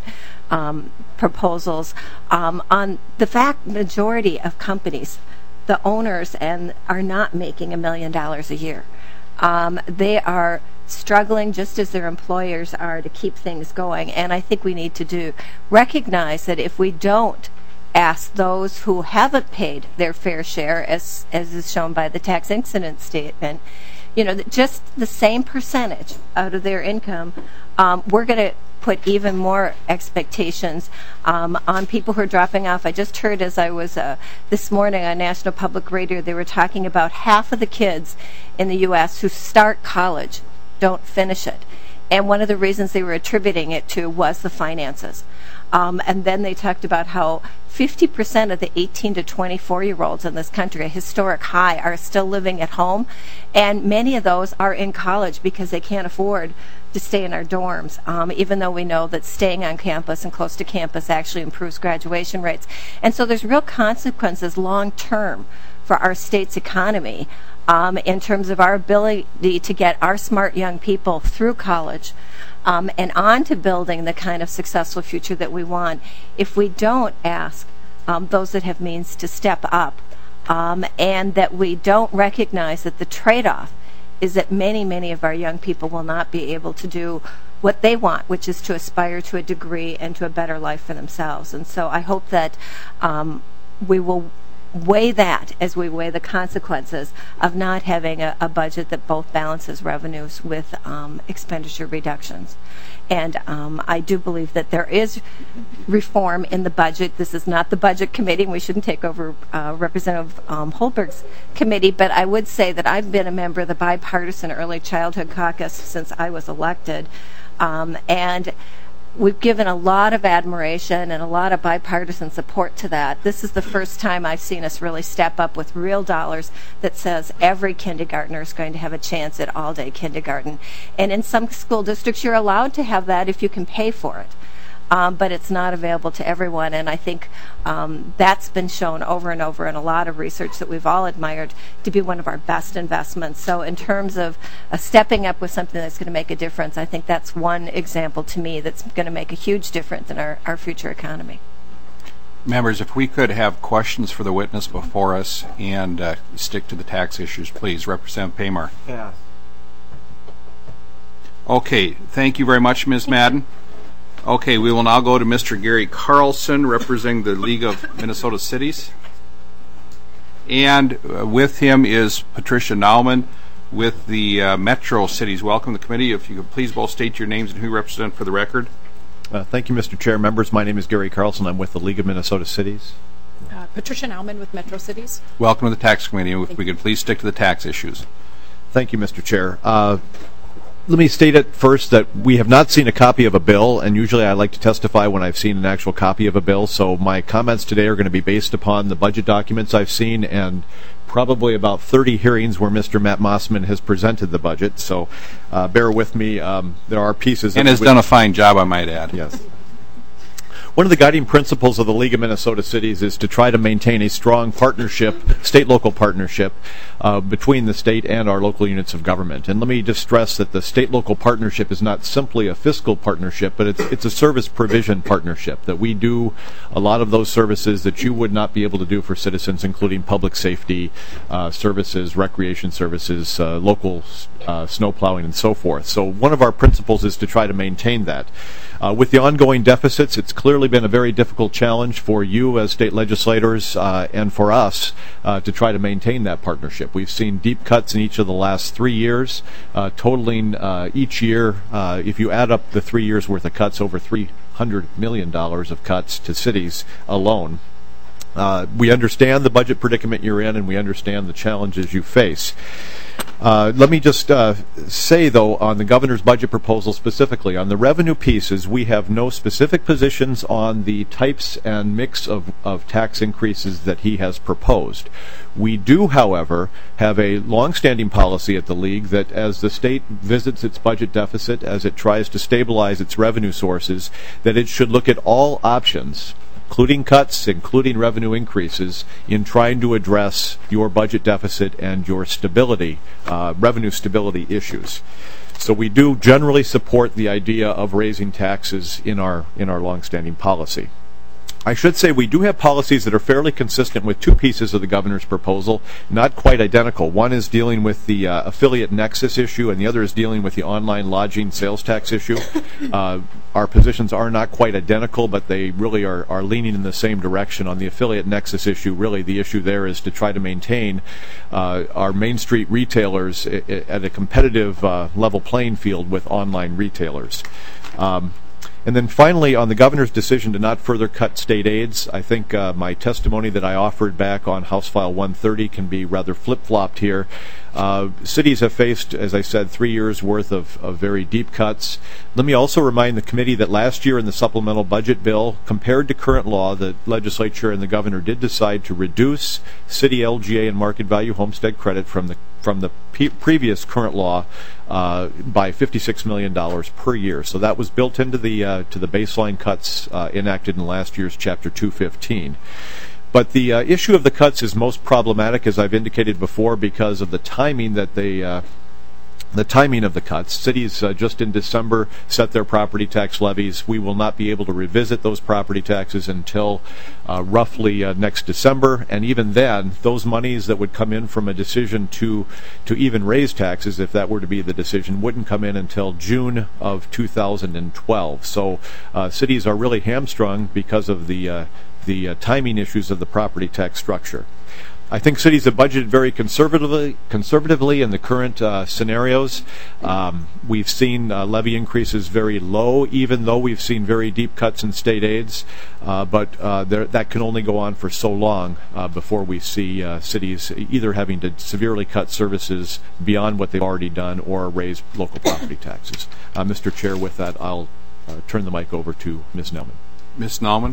um, proposals, um, on the fact majority of companies, the owners, and are not making a million dollars a year. Um, they are struggling just as their employers are to keep things going. And I think we need to do recognize that if we don't ask those who haven't paid their fair share, as as is shown by the tax incident statement, you know, just the same percentage out of their income, um, we're going to put even more expectations um, on people who are dropping off. I just heard as I was uh, this morning on National Public Radio, they were talking about half of the kids in the U S who start college don't finish it. And one of the reasons they were attributing it to was the finances. Um, and then they talked about how fifty percent of the eighteen to twenty-four year olds in this country, a historic high, are still living at home. And many of those are in college because they can't afford to stay in our dorms, um, even though we know that staying on campus and close to campus actually improves graduation rates. And so there's real consequences long term for our state's economy um, in terms of our ability to get our smart young people through college um, and on to building the kind of successful future that we want if we don't ask um, those that have means to step up um, and that we don't recognize that the trade-off is that many, many of our young people will not be able to do what they want, which is to aspire to a degree and to a better life for themselves. And so I hope that um, we will weigh that as we weigh the consequences of not having a, a budget that both balances revenues with um, expenditure reductions. And um, I do believe that there is reform in the budget. This is not the budget committee, and we shouldn't take over uh, Representative um, Holberg's committee, but I would say that I've been a member of the Bipartisan Early Childhood Caucus since I was elected. Um, and we've given a lot of admiration and a lot of bipartisan support to that. This is the first time I've seen us really step up with real dollars that says every kindergartner is going to have a chance at all-day kindergarten. And in some school districts, you're allowed to have that if you can pay for it. Um, but it's not available to everyone, and I think um, that's been shown over and over in a lot of research that we've all admired to be one of our best investments. So in terms of uh, stepping up with something that's going to make a difference, I think that's one example to me that's going to make a huge difference in our, our future economy. Members, if we could have questions for the witness before us and uh, stick to the tax issues, please. Representative Paymer. Yeah. Okay, thank you very much, Miz Madden. Okay, we will now go to Mister Gary Carlson, representing the League of Minnesota Cities. And uh, with him is Patricia Nauman with the uh, Metro Cities. Welcome to the committee. If you could please both state your names and who you represent for the record. Uh, thank you, Mister Chair. Members, my name is Gary Carlson. I'm with the League of Minnesota Cities. Uh, Patricia Nauman with Metro Cities. Welcome to the tax committee. If we could please stick to the tax issues. Thank you, Mister Chair. Uh, Let me state it first that we have not seen a copy of a bill, and usually I like to testify when I've seen an actual copy of a bill, so my comments today are going to be based upon the budget documents I've seen and probably about thirty hearings where Mister Matt Mossman has presented the budget, so uh, bear with me. Um, there are pieces... And has done a fine job, I might add. Yes. One of the guiding principles of the League of Minnesota Cities is to try to maintain a strong partnership, state-local partnership, uh, between the state and our local units of government. And let me just stress that the state-local partnership is not simply a fiscal partnership, but it's, it's a service provision partnership, that we do a lot of those services that you would not be able to do for citizens, including public safety uh, services, recreation services, uh, local uh, snow plowing, and so forth. So one of our principles is to try to maintain that. Uh, with the ongoing deficits, it's clearly been a very difficult challenge for you as state legislators uh, and for us uh, to try to maintain that partnership. We've seen deep cuts in each of the last three years, uh, totaling uh, each year, uh, if you add up the three years worth of cuts, over three hundred million dollars of cuts to cities alone. Uh, we understand the budget predicament you're in, and we understand the challenges you face. Uh, let me just uh, say, though, on the governor's budget proposal specifically, on the revenue pieces, we have no specific positions on the types and mix of, of tax increases that he has proposed. We do, however, have a long-standing policy at the League that as the state visits its budget deficit, as it tries to stabilize its revenue sources, that it should look at all options, including cuts, including revenue increases, in trying to address your budget deficit and your stability, uh, revenue stability issues. So we do generally support the idea of raising taxes in our in our longstanding policy. I should say we do have policies that are fairly consistent with two pieces of the governor's proposal, not quite identical. One is dealing with the uh, affiliate nexus issue, and the other is dealing with the online lodging sales tax issue. Uh, our positions are not quite identical, but they really are, are leaning in the same direction. On the affiliate nexus issue, really the issue there is to try to maintain uh, our Main Street retailers at a competitive uh, level playing field with online retailers. Um, And then finally, on the governor's decision to not further cut state aids, I think uh, my testimony that I offered back on House File one thirty can be rather flip-flopped here. Uh, cities have faced, as I said, three years' worth of, of very deep cuts. Let me also remind the committee that last year in the supplemental budget bill, compared to current law, the legislature and the governor did decide to reduce city L G A and market value homestead credit from the from the pe- previous current law uh, by fifty-six million dollars per year. So that was built into the uh, to the baseline cuts uh, enacted in last year's Chapter two fifteen. But the uh, issue of the cuts is most problematic, as I've indicated before, because of the timing that they uh, the timing of the cuts. Cities uh, just in December set their property tax levies. We will not be able to revisit those property taxes until uh, roughly uh, next December, and even then, those monies that would come in from a decision to to even raise taxes, if that were to be the decision, wouldn't come in until June of two thousand twelve. So uh, cities are really hamstrung because of the uh, the uh, timing issues of the property tax structure. I think cities have budgeted very conservatively conservatively in the current uh, scenarios. Um, we've seen uh, levy increases very low, even though we've seen very deep cuts in state aids. Uh, but uh, there, that can only go on for so long uh, before we see uh, cities either having to severely cut services beyond what they've already done or raise local property taxes. Uh, Mister Chair, with that, I'll uh, turn the mic over to Miz Nauman. Miz Nauman.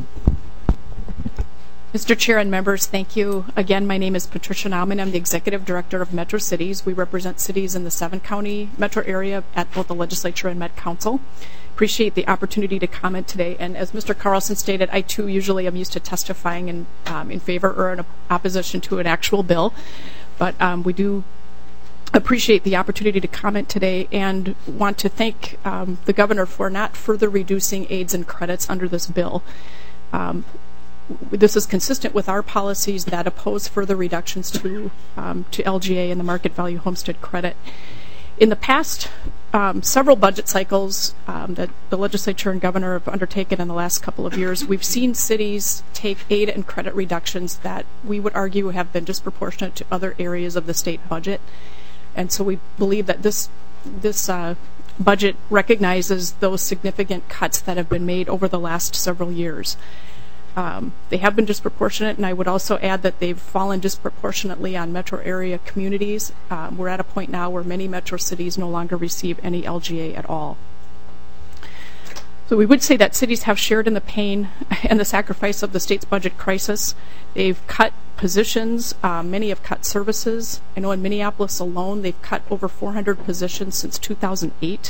Mister Chair and members, thank you. Again, my name is Patricia Nauman. I'm the Executive Director of Metro Cities. We represent cities in the seven-county metro area at both the legislature and Met Council. Appreciate the opportunity to comment today. And as Mister Carlson stated, I too usually am used to testifying in, um, in favor or in opposition to an actual bill. But um, we do appreciate the opportunity to comment today and want to thank um, the governor for not further reducing aids and credits under this bill. Um, This is consistent with our policies that oppose further reductions to um, to L G A and the market value homestead credit. In the past um, several budget cycles um, that the legislature and governor have undertaken in the last couple of years, we've seen cities take aid and credit reductions that we would argue have been disproportionate to other areas of the state budget. And so we believe that this this uh, budget recognizes those significant cuts that have been made over the last several years. Um, they have been disproportionate, and I would also add that they've fallen disproportionately on metro area communities. Um, we're at a point now where many metro cities no longer receive any L G A at all. So we would say that cities have shared in the pain and the sacrifice of the state's budget crisis. They've cut positions. Um, many have cut services. I know in Minneapolis alone, they've cut over four hundred positions since two thousand eight.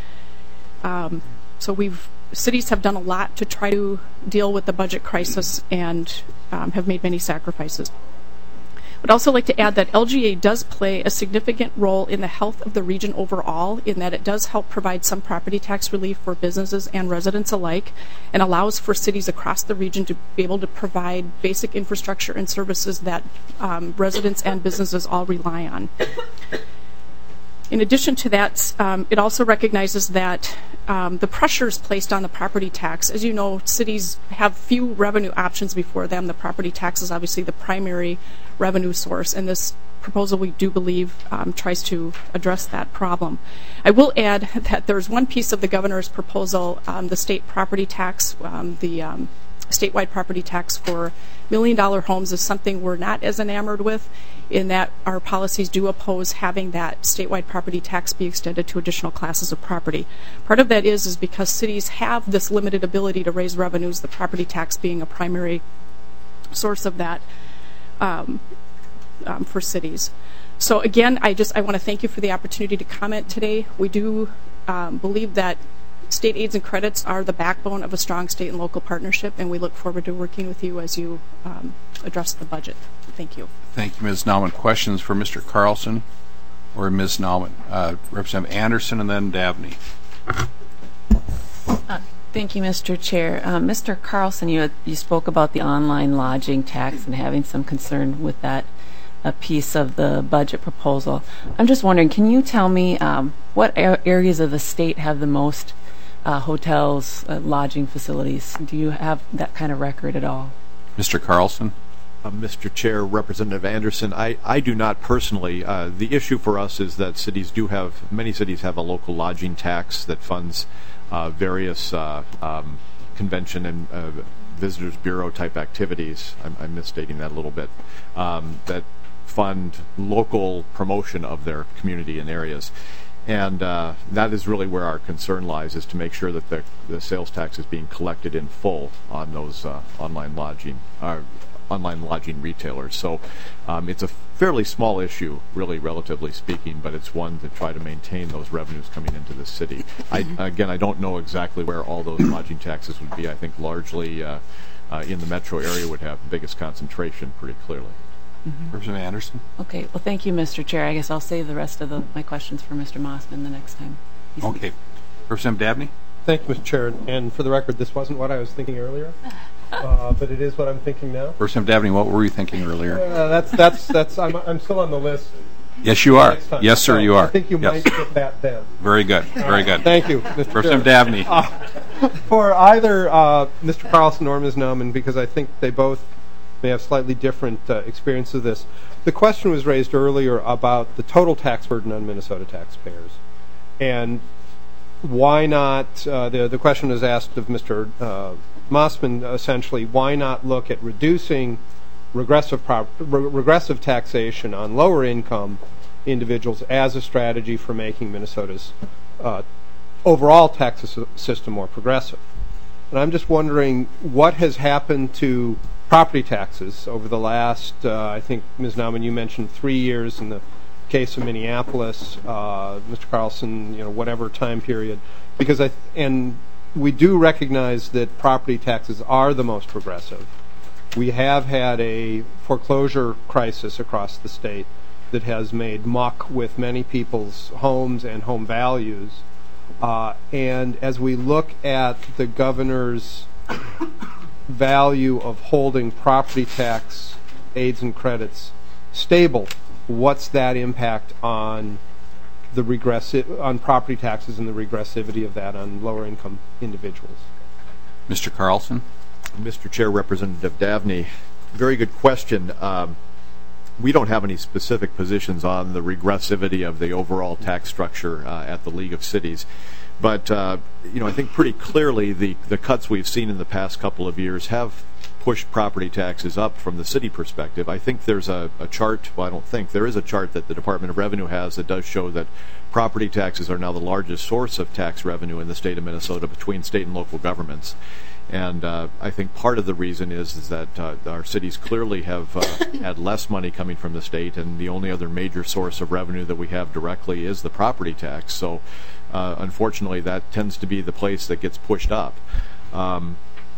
Um, so we've Cities have done a lot to try to deal with the budget crisis and um, have made many sacrifices. I would also like to add that L G A does play a significant role in the health of the region overall, in that it does help provide some property tax relief for businesses and residents alike, and allows for cities across the region to be able to provide basic infrastructure and services that um, residents and businesses all rely on. In addition to that, um, it also recognizes that um, the pressures placed on the property tax, as you know, cities have few revenue options before them. The property tax is obviously the primary revenue source, and this proposal, we do believe, um, tries to address that problem. I will add that there's one piece of the governor's proposal, um, the state property tax, um, the um, statewide property tax for million dollar homes is something we're not as enamored with, in that our policies do oppose having that statewide property tax be extended to additional classes of property. Part of that is is because cities have this limited ability to raise revenues, the property tax being a primary source of that um, um, for cities. So again, I just I want to thank you for the opportunity to comment today. We do um, believe that state aids and credits are the backbone of a strong state and local partnership, and we look forward to working with you as you um, address the budget. Thank you. Thank you, Miz Nauman. Questions for Mister Carlson or Miz Nauman? Uh, Representative Anderson and then Dabney. Uh, Thank you, Mister Chair. Uh, Mister Carlson, you you spoke about the online lodging tax and having some concern with that uh, piece of the budget proposal. I'm just wondering, can you tell me um, what a- areas of the state have the most uh, hotels, uh, lodging facilities? Do you have that kind of record at all? Mister Carlson? Uh, Mister Chair, Representative Anderson, I, I do not personally. Uh, the issue for us is that cities do have, many cities have a local lodging tax that funds uh, various uh, um, convention and uh, visitors bureau type activities. I'm, I'm misstating that a little bit. Um, that fund local promotion of their community and areas. And uh, that is really where our concern lies, is to make sure that the, the sales tax is being collected in full on those uh, online lodging uh, online lodging retailers. So um, it's a fairly small issue, really, relatively speaking, but it's one to try to maintain those revenues coming into the city. I, again, I don't know exactly where all those lodging taxes would be. I think largely uh, uh, in the metro area would have the biggest concentration pretty clearly. Mm-hmm. Representative Anderson? Okay. Well, thank you, Mister Chair. I guess I'll save the rest of the, my questions for Mister Mossman the next time. Okay. Representative Dabney? Thank you, Mister Chair. And for the record, this wasn't what I was thinking earlier, uh, but it is what I'm thinking now. Representative Dabney, what were you thinking earlier? Uh, that's that's that's. I'm I'm still on the list. Yes, you are. Yes, sir, you are. I think you yes. might get that then. Very good. Very good. Thank you, Mister Representative Chair. Dabney. Uh, for either uh, Mister Carlson or Miz Nauman, because I think they both may have slightly different uh, experience of this. The question was raised earlier about the total tax burden on Minnesota taxpayers, and why not? Uh, the the question was asked of Mister Uh, Mossman, essentially, why not look at reducing regressive prop, re- regressive taxation on lower income individuals as a strategy for making Minnesota's uh, overall tax s- system more progressive? And I'm just wondering what has happened to property taxes over the last, uh, I think, Miz Nauman, you mentioned three years in the case of Minneapolis, uh, Mister Carlson, you know, whatever time period, because I, and we do recognize that property taxes are the most progressive. We have had a foreclosure crisis across the state that has made muck with many people's homes and home values. Uh, and as we look at the governor's value of holding property tax aids and credits stable, what's that impact on the regressive on property taxes and the regressivity of that on lower income individuals? Mister Carlson? Mister Chair, Representative Dabney, very good question. Um, we don't have any specific positions on the regressivity of the overall tax structure uh, at the League of Cities. But, uh, you know, I think pretty clearly the, the cuts we've seen in the past couple of years have pushed property taxes up from the city perspective. I think there's a, a chart, well, I don't think, there is a chart that the Department of Revenue has that does show that property taxes are now the largest source of tax revenue in the state of Minnesota between state and local governments. And uh, I think part of the reason is, is that uh, our cities clearly have uh, had less money coming from the state, and the only other major source of revenue that we have directly is the property tax. So uh, unfortunately, that tends to be the place that gets pushed up. Um,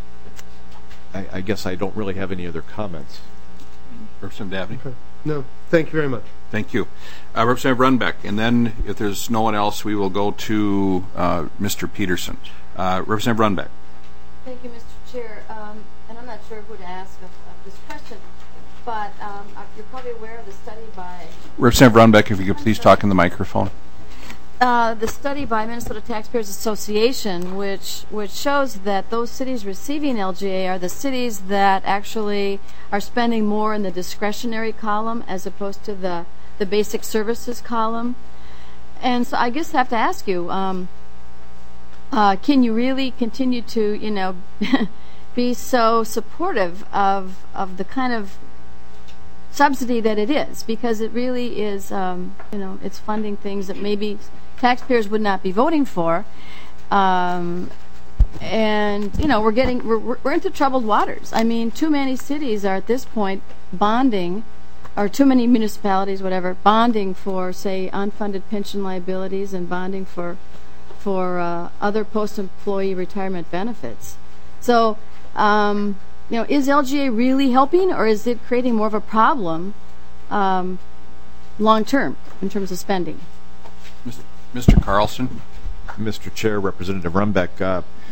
I, I guess I don't really have any other comments. Representative Dabney? Okay. No, thank you very much. Thank you. Uh, Representative Runbeck, and then if there's no one else, we will go to uh, Mister Peterson. Uh, Representative Runbeck. Thank you, Mister Chair. Um, and I'm not sure who to ask of, of this question, but um, you're probably aware of the study by... Representative Runbeck, if you could please talk in the microphone. Uh, the study by Minnesota Taxpayers Association, which which shows that those cities receiving L G A are the cities that actually are spending more in the discretionary column as opposed to the, the basic services column. And so I guess I have to ask you, um, uh, can you really continue to, you know, be so supportive of of the kind of subsidy that it is? Because it really is, um, you know, it's funding things that maybe taxpayers would not be voting for, um, and you know we're getting we're, we're into troubled waters. I mean, too many cities are at this point bonding, or too many municipalities, whatever, bonding for, say, unfunded pension liabilities and bonding for for uh, other post-employee retirement benefits. So, um, you know, is L G A really helping, or is it creating more of a problem um, long term in terms of spending? Mister Carlson? Mister Chair, Representative Runbeck, uh,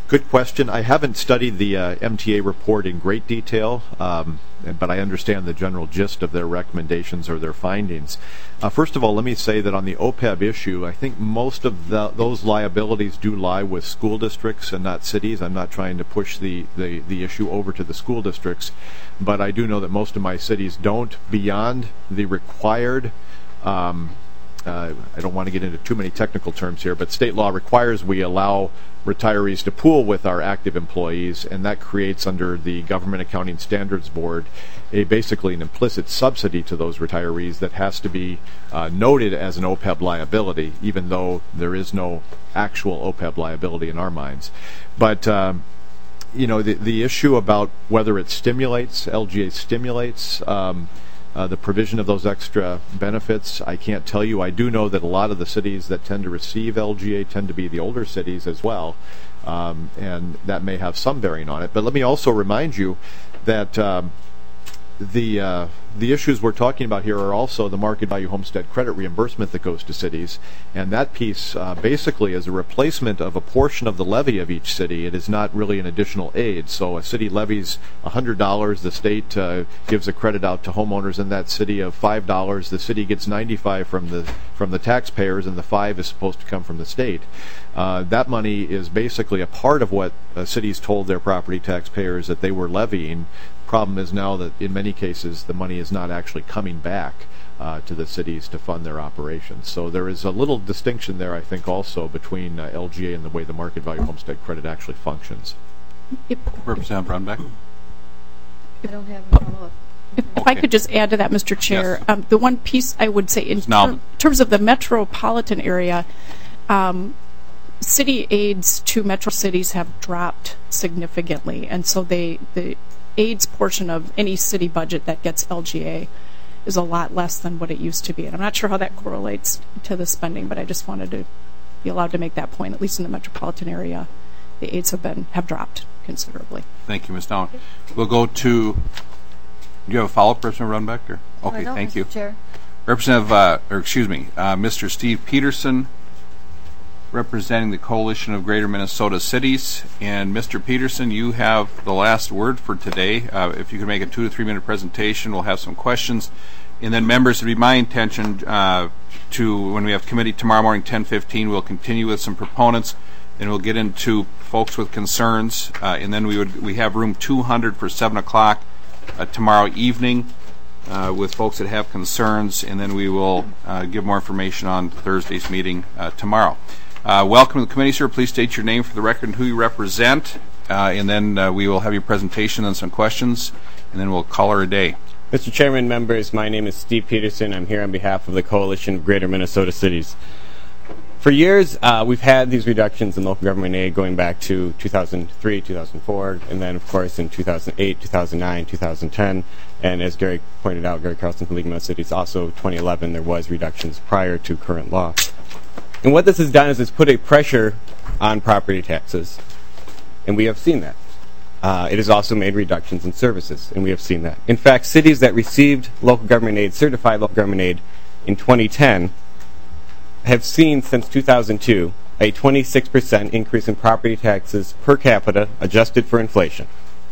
Good question. I haven't studied the uh, M T A report in great detail, um, but I understand the general gist of their recommendations or their findings. Uh, first of all, let me say that on the O P E B issue, I think most of the, those liabilities do lie with school districts and not cities. I'm not trying to push the, the, the issue over to the school districts, but I do know that most of my cities don't beyond the required um, Uh, I don't want to get into too many technical terms here, but state law requires we allow retirees to pool with our active employees, and that creates under the Government Accounting Standards Board a basically an implicit subsidy to those retirees that has to be uh, noted as an O P E B liability, even though there is no actual O P E B liability in our minds. But um, you know, the, the issue about whether it stimulates, L G A stimulates um, Uh, the provision of those extra benefits, I can't tell you. I do know that a lot of the cities that tend to receive L G A tend to be the older cities as well, um, and that may have some bearing on it. But let me also remind you that um, the uh, the issues we're talking about here are also the market value homestead credit reimbursement that goes to cities, and that piece uh, basically is a replacement of a portion of the levy of each city. It is not really an additional aid. So a city levies one hundred dollars, the state uh, gives a credit out to homeowners in that city of five dollars. The city gets ninety-five from the from the taxpayers, and the five is supposed to come from the state. Uh, that money is basically a part of what uh, cities told their property taxpayers that they were levying. Problem is now that in many cases the money is not actually coming back uh, to the cities to fund their operations. So there is a little distinction there, I think, also between uh, L G A and the way the market value homestead credit actually functions. Yep. Representative Runbeck? I don't have a follow-up. If, if I could just add to that, Mister Chair, Yes. um, the one piece I would say in ter- terms of the metropolitan area, um, city aids to metro cities have dropped significantly, and so they the aids portion of any city budget that gets L G A is a lot less than what it used to be. And I'm not sure how that correlates to the spending, but I just wanted to be allowed to make that point. At least in the metropolitan area, the aids have been have dropped considerably. Thank you, Miz Down. We'll go to. Do you have a follow-up, Representative Runbeck? Or? Okay, no, thank Mister you. Chair. Representative, uh, or excuse me, uh, Mister Steve Peterson, representing the Coalition of Greater Minnesota Cities. And Mister Peterson, you have the last word for today. Uh, if you could make a two to three minute presentation, we'll have some questions. And then members, it'd be my intention uh, to, when we have committee tomorrow morning, ten fifteen, we'll continue with some proponents, and we'll get into folks with concerns. Uh, and then we would we have room two hundred for seven o'clock uh, tomorrow evening uh, with folks that have concerns, and then we will uh, give more information on Thursday's meeting uh, tomorrow. Uh, welcome to the committee, sir. Please state your name for the record and who you represent, uh, and then uh, we will have your presentation and some questions, and then we'll call her a day. Mister Chairman, members, my name is Steve Peterson. I'm here on behalf of the Coalition of Greater Minnesota Cities. For years, uh, we've had these reductions in local government aid going back to two thousand three, two thousand four, and then, of course, in two thousand eight, two thousand nine, two thousand ten, and as Gary pointed out, Gary Carlson from League of Minnesota Cities, also twenty eleven, there was reductions prior to current law. And what this has done is it's put a pressure on property taxes, and we have seen that. Uh, it has also made reductions in services, and we have seen that. In fact, cities that received local government aid, certified local government aid in twenty ten, have seen since two thousand two a twenty-six percent increase in property taxes per capita adjusted for inflation.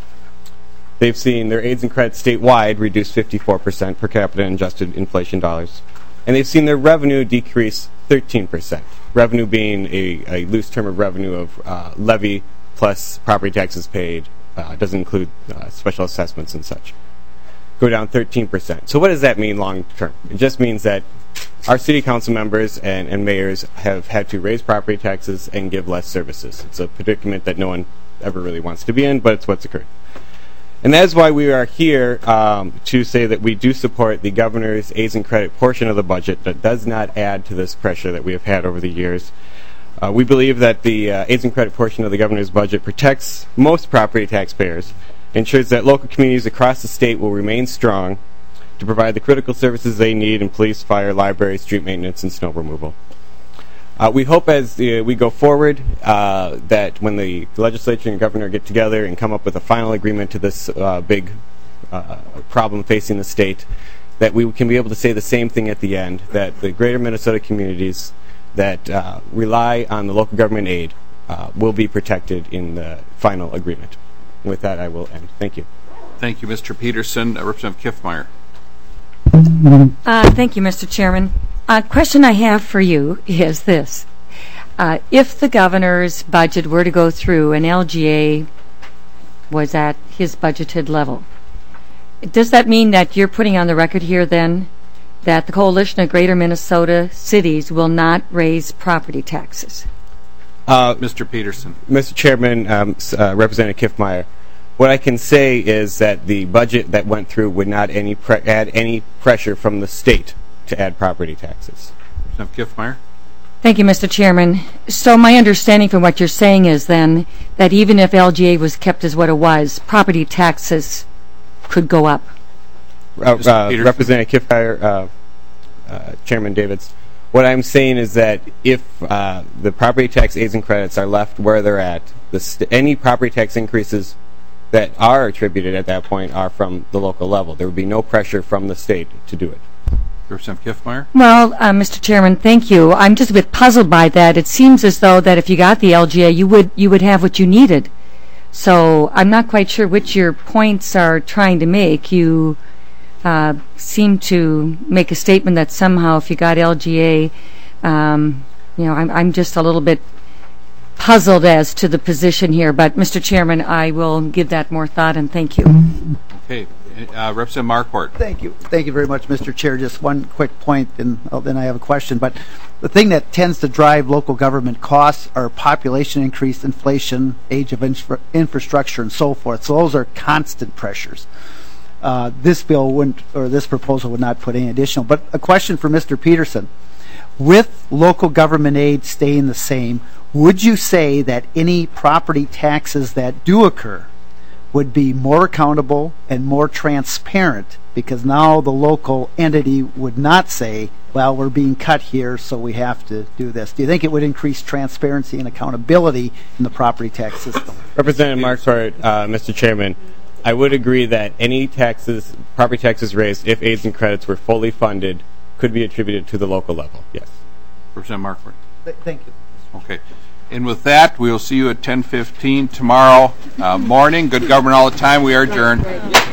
They've seen their aids and credits statewide reduce fifty-four percent per capita in adjusted inflation dollars. And they've seen their revenue decrease thirteen percent. Revenue being a, a loose term of revenue of uh, levy plus property taxes paid. Uh, doesn't include uh, special assessments and such. Go down thirteen percent. So what does that mean long term? It just means that our city council members and, and mayors have had to raise property taxes and give less services. It's a predicament that no one ever really wants to be in, but it's what's occurred. And that is why we are here um, to say that we do support the governor's aids and credit portion of the budget that does not add to this pressure that we have had over the years. Uh, we believe that the uh, aids and credit portion of the governor's budget protects most property taxpayers, ensures that local communities across the state will remain strong to provide the critical services they need in police, fire, library, street maintenance, and snow removal. Uh, we hope as uh, we go forward uh, that when the legislature and governor get together and come up with a final agreement to this uh, big uh, problem facing the state, that we can be able to say the same thing at the end, that the greater Minnesota communities that uh, rely on the local government aid uh, will be protected in the final agreement. With that, I will end. Thank you. Thank you, Mister Peterson. Uh, Representative Kiffmeyer. Uh, thank you, Mister Chairman. A question I have for you is this. Uh, if the governor's budget were to go through and L G A was at his budgeted level, does that mean that you're putting on the record here then that the Coalition of Greater Minnesota Cities will not raise property taxes? Uh, Mister Peterson. Mister Chairman, um, uh, Representative Kiffmeyer, what I can say is that the budget that went through would not any pre- add any pressure from the state to add property taxes. Representative Kiffmeyer. Thank you, Mister Chairman. So my understanding from what you're saying is then that even if L G A was kept as what it was, property taxes could go up. Uh, uh, Representative Kiffmeyer, uh, uh, Chairman Davids, what I'm saying is that if uh, the property tax aids and credits are left where they're at, the st- any property tax increases that are attributed at that point are from the local level. There would be no pressure from the state to do it. Representative Kiffmeyer. Well, uh, Mister Chairman, thank you. I'm just a bit puzzled by that. It seems as though that if you got the L G A, you would you would have what you needed. So I'm not quite sure which your points are trying to make. You uh, seem to make a statement that somehow if you got L G A, um, you know, I'm, I'm just a little bit puzzled as to the position here. But, Mister Chairman, I will give that more thought, and thank you. Okay. Uh, Representative Marquardt. Thank you. Thank you very much, Mister Chair. Just one quick point, and oh, then I have a question. But the thing that tends to drive local government costs are population increase, inflation, age of infra- infrastructure, and so forth. So those are constant pressures. Uh, this bill wouldn't, or this proposal would not put any additional. But a question for Mister Peterson. With local government aid staying the same, would you say that any property taxes that do occur would be more accountable and more transparent, because now the local entity would not say, well, we're being cut here, so we have to do this? Do you think it would increase transparency and accountability in the property tax system? Representative Marquardt, uh, Mister Chairman, I would agree that any taxes, property taxes raised, if aids and credits were fully funded, could be attributed to the local level, yes. Representative Marquardt. Th- thank you. Okay. And with that, we'll see you at ten fifteen tomorrow uh, morning. Good government all the time. We are adjourned.